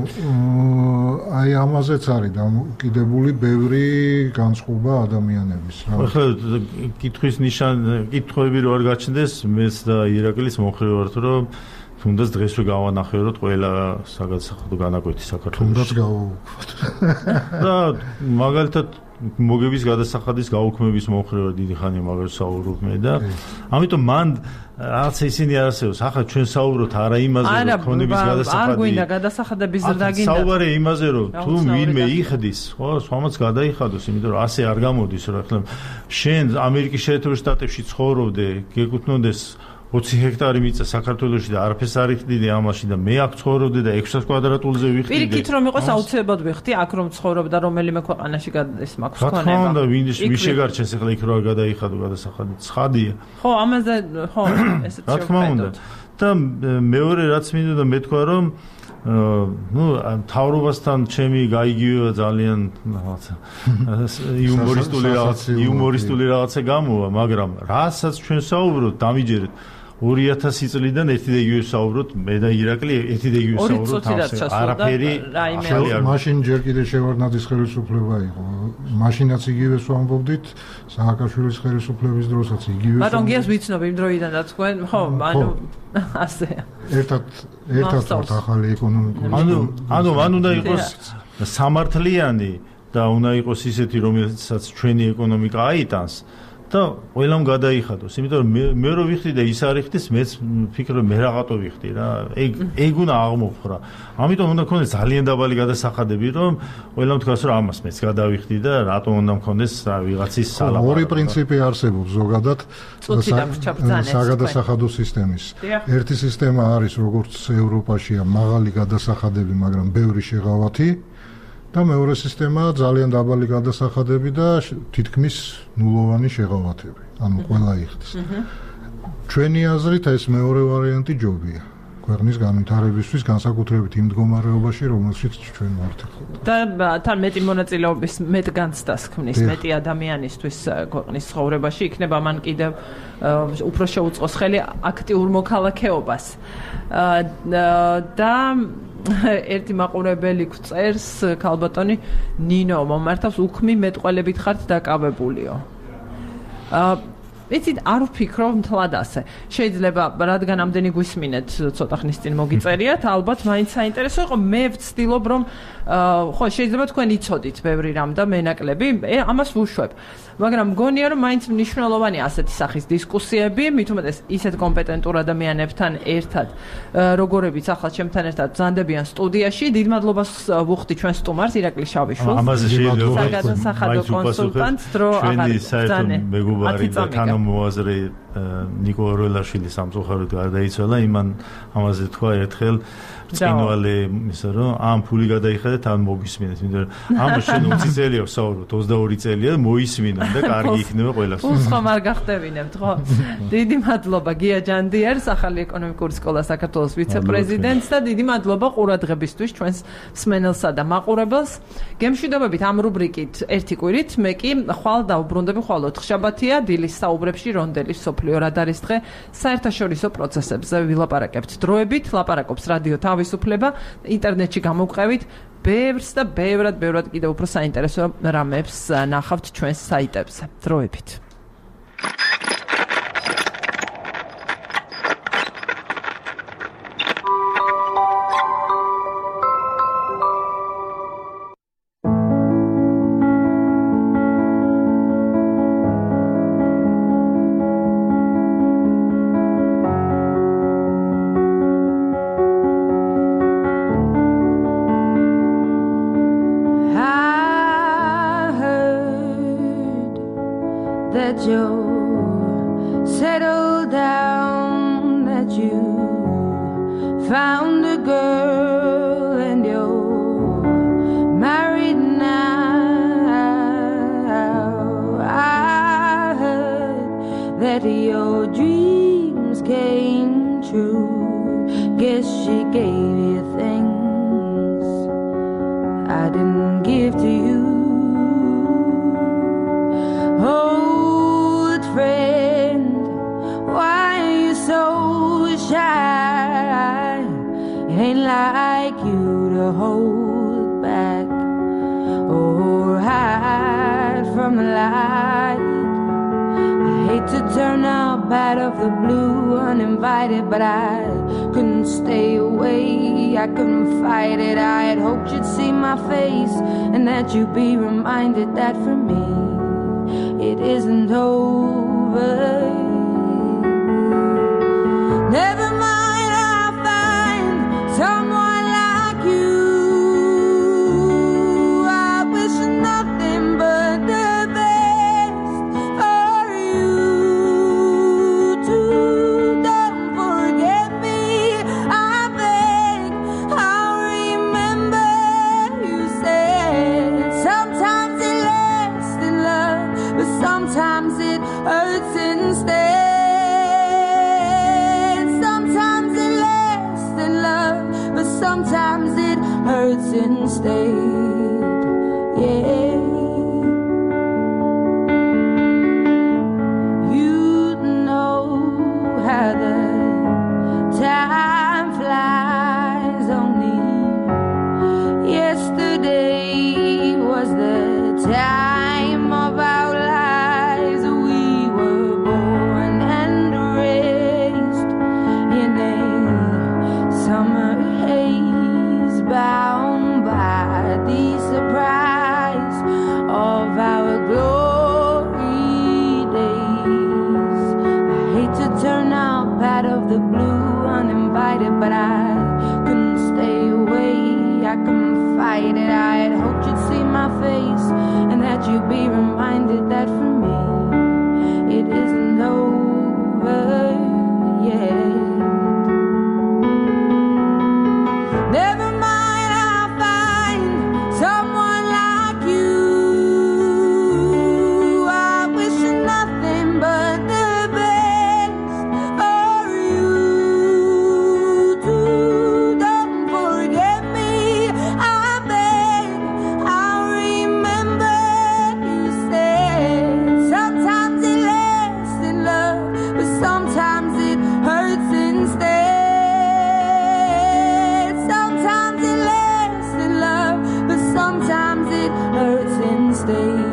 აი ამაზეც არის დამოკიდებული ბევრი განწყობა ადამიანების. ახლა კითხვის ნიშან, კითხვები რო არ გაჩნდეს, მეც და ირაკლის მომხრე ვართ, რომ თუნდაც დღესვე გავანახევროთ ყველა საგადასახადო განაკვეთი საქართველოში. თუნდაც გავაუქმოთ. და მაგალითად მოგების გადასახადის გაუქმების მომხრე დიდი ხანია მაგას საუბრობ მე და ამიტომ მან რაც ისინი არ არსებობს. ახლა ჩვენ საუბრობთ არა იმაზე, რომ ქონების გადასახადი. არ გვინდა გადასახადების ზრდა გინდა. საუბარი იმაზე, რომ თუ ვინმე იხდის, ხო, სხვამაც გადაიხადოს, იმიტომ რომ ასე არ გამოდის, რომ ახლა შენ ამერიკის შეერთებულ შტატებში ცხოვრობდე, გეკუთვნოდეს ოცი ჰექტარი მიწა საქართველოში და არაფერს არ იხდიდი ამაში და მე აქ ცხოვრობდი და ექვსას კვადრატულზე ვიხდიდი. პირიქით რომ იყოს აუცილებლად ვიხდი, აქ რომ ცხოვრობ და რომელიმე ქვეყანაში ეს მაქვს ქონება. რა თქმა უნდა, ვინ შეგვარჩენს ახლა იქ რო არ გადაიხადო გადასახადი. ცხადია. ხო, ამაზე ხო, ესეც რა თქმა უნდა. და მეორე რაც მინდა და მეთქვა რომ ну, თავრობასთან ჩემი გაიგივება ძალიან რაღაცა იუმორისტული რაღაცა, იუმორისტული რაღაცა გამოვა, მაგრამ რასაც ჩვენ საუბრობთ, დამიჯერეთ ორი ათასი წლიდან ერთი და იგივე საუბრობთ, მე და ირაკლი ერთი და იგივე საუბრობთ, არაფერი ახლა მაშინ ჯერ კიდე შევარდნაძის ხელისუფლება იყო. მაშინაც იგივეს ვამბობდით, სააკაშვილის ხელისუფლების დროსაც იგივე. ბატონ გიას ვიცნობ იმ დროიდან და თქვენ, ხო, ანუ ასე. ერთად ერთად ვართ ახალი ეკონომიკური. ანუ ანუ მან უნდა იყოს სამართლიანი და უნდა იყოს ისეთი, რომელსაც ჩვენი ეკონომიკა აიტანს. და ყველამ გადაიხადოს, იმიტომ რომ მე რო ვიხდი და ის არ იხდის, მეც ვფიქრობ მე რაღაცო ვიხდი რა. ეგ ეგ უნდა აღმოფხრა. ამიტომ უნდა ქონდეს ძალიან დაბალი გადასახადები, რომ ყველამ თქვას, რომ ამას მეც გადავიხდი და რატომ უნდა მქონდეს რა ვიღაცის სალაპარაკო. ორი პრინციპი არსებობს ზოგადად საგადასახადო სისტემის. ერთი სისტემა არის, როგორც ევროპაშია, მაღალი გადასახადები, მაგრამ ბევრი შეღავათი. და მეორე სისტემაა ძალიან დაბალი გადასახადები და თითქმის ნულოვანი შეღავათები. ანუ ყველა იხდის. ჩვენი აზრით ეს მეორე ვარიანტი ჯობია. ქვეყნის განვითარებისთვის, განსაკუთრებით იმ მდგომარეობაში, რომელშიც ჩვენ ვართ. და თან მეტი მონაწილეობის მეტ განცდას ქმნის მეტი ადამიანისთვის ქვეყნის ცხოვრებაში, იქნება მან კიდევ უფრო შეუწყოს ხელი აქტიურ მოქალაქეობას. და ერთი მაყურებელი წერს, ქალბატონი ნინო მომართავს, უქმი მეტყველებით ხართ დაკავებულიო. აა იცით, არ ვფიქრობ მთლად ასე. შეიძლება რადგან ამდენი გვისმინეთ ცოტა ხნის წინ მოგიწერიათ, ალბათ მაინც საინტერესო იყო. მე ვცდილობ რომ ხო, შეიძლება თქვენ იცოდით ბევრი რამ და მენაკლები, ამას ვუშვებ. მაგრამ მგონია რომ მაინც მნიშვნელოვანია ასეთი სახის დისკუსიები, მით უმეტეს ისეთ კომპეტენტურ ადამიანებთან ერთად, როგორებიც ახლა ჩემთან ერთად ბრძანდებიან სტუდიაში. დიდ მადლობას ვუხდი ჩვენ სტუმარს ირაკლი შავიშვილს. ამაზე შეიძლება საგადასახადო კონსულტანტს, დრო აღარ ჩვენი საერთო მეგობარი და თანამოაზრე ნიკო ორველაშვილი სამწუხაროდ გარდაიცვალა, იმან ამაზე თქვა ერთხელ ბრწყინვალე ისე რომ ამ ფული გადაიხადეთ, ან მოგისმინეთ, იმიტომ რომ ამას შენ ოცი წელია ვსაუბრობ, ოცდაორი წელია მოისმინონ და კარგი იქნება ყველასთვის. უსხო არ გახდებინებთ, ხო? დიდი მადლობა გია ჯანდიერს, ახალი ეკონომიკური სკოლა საქართველოს ვიცე-პრეზიდენტს და დიდი მადლობა ყურადღებისთვის ჩვენს მსმენელსა და მაყურებელს. გემშვიდობებით ამ რუბრიკით ერთი კვირით, მე კი ხვალ დავუბრუნდები ხვალ ოთხშაბათია დილის საუბრებში რონდელის სოფლიო რადარის დღე საერთაშორისო პროცესებზე ვილაპარაკებთ დროებით, ლაპარაკობს რადიო თავისუფლება, ინტერნეტში გამოვყევით ბევრს და ბევრად ბევრად კიდევ უფრო საინტერესო რამებს ნახავთ ჩვენს საიტებზე. დროებით. You'd be reminded that for me it isn't over. Never mind, I'll find someone like you. I wish nothing but the best for you too. Don't forget me, I beg. I'll remember you said sometimes it lasts in love, but sometimes it hurts instead. Sometimes it lasts in love, but sometimes it hurts instead. Yeah. You know how the time flies. Only yesterday was the time of our lives. We were born and raised in a summer haze, bound by the surprise of our glory days. I hate to turn up out of the blue uninvited, but I couldn't stay away. I couldn't fight it. I had hoped you'd see my face and that you'd be reminded that for me it isn't over yet. Never mind, I'll find someone like you. I wish nothing but the best for you too. Don't forget me, I beg. I'll remember you said sometimes it lasts in love, but sometimes it hurts instead. Sometimes it lasts in love, but sometimes it hurts instead.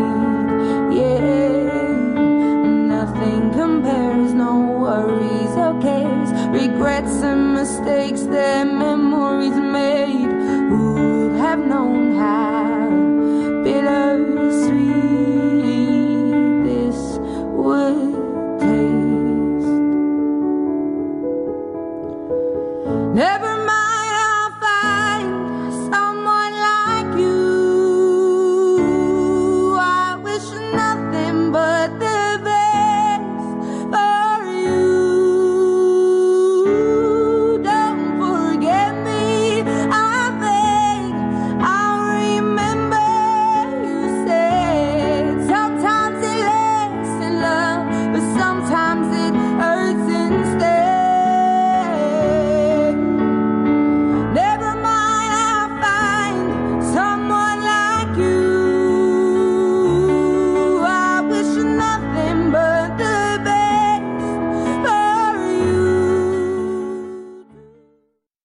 Yeah, nothing compares, no worries or cares, regrets and mistakes that memories made. Who would have known how bittersweet this would taste? Never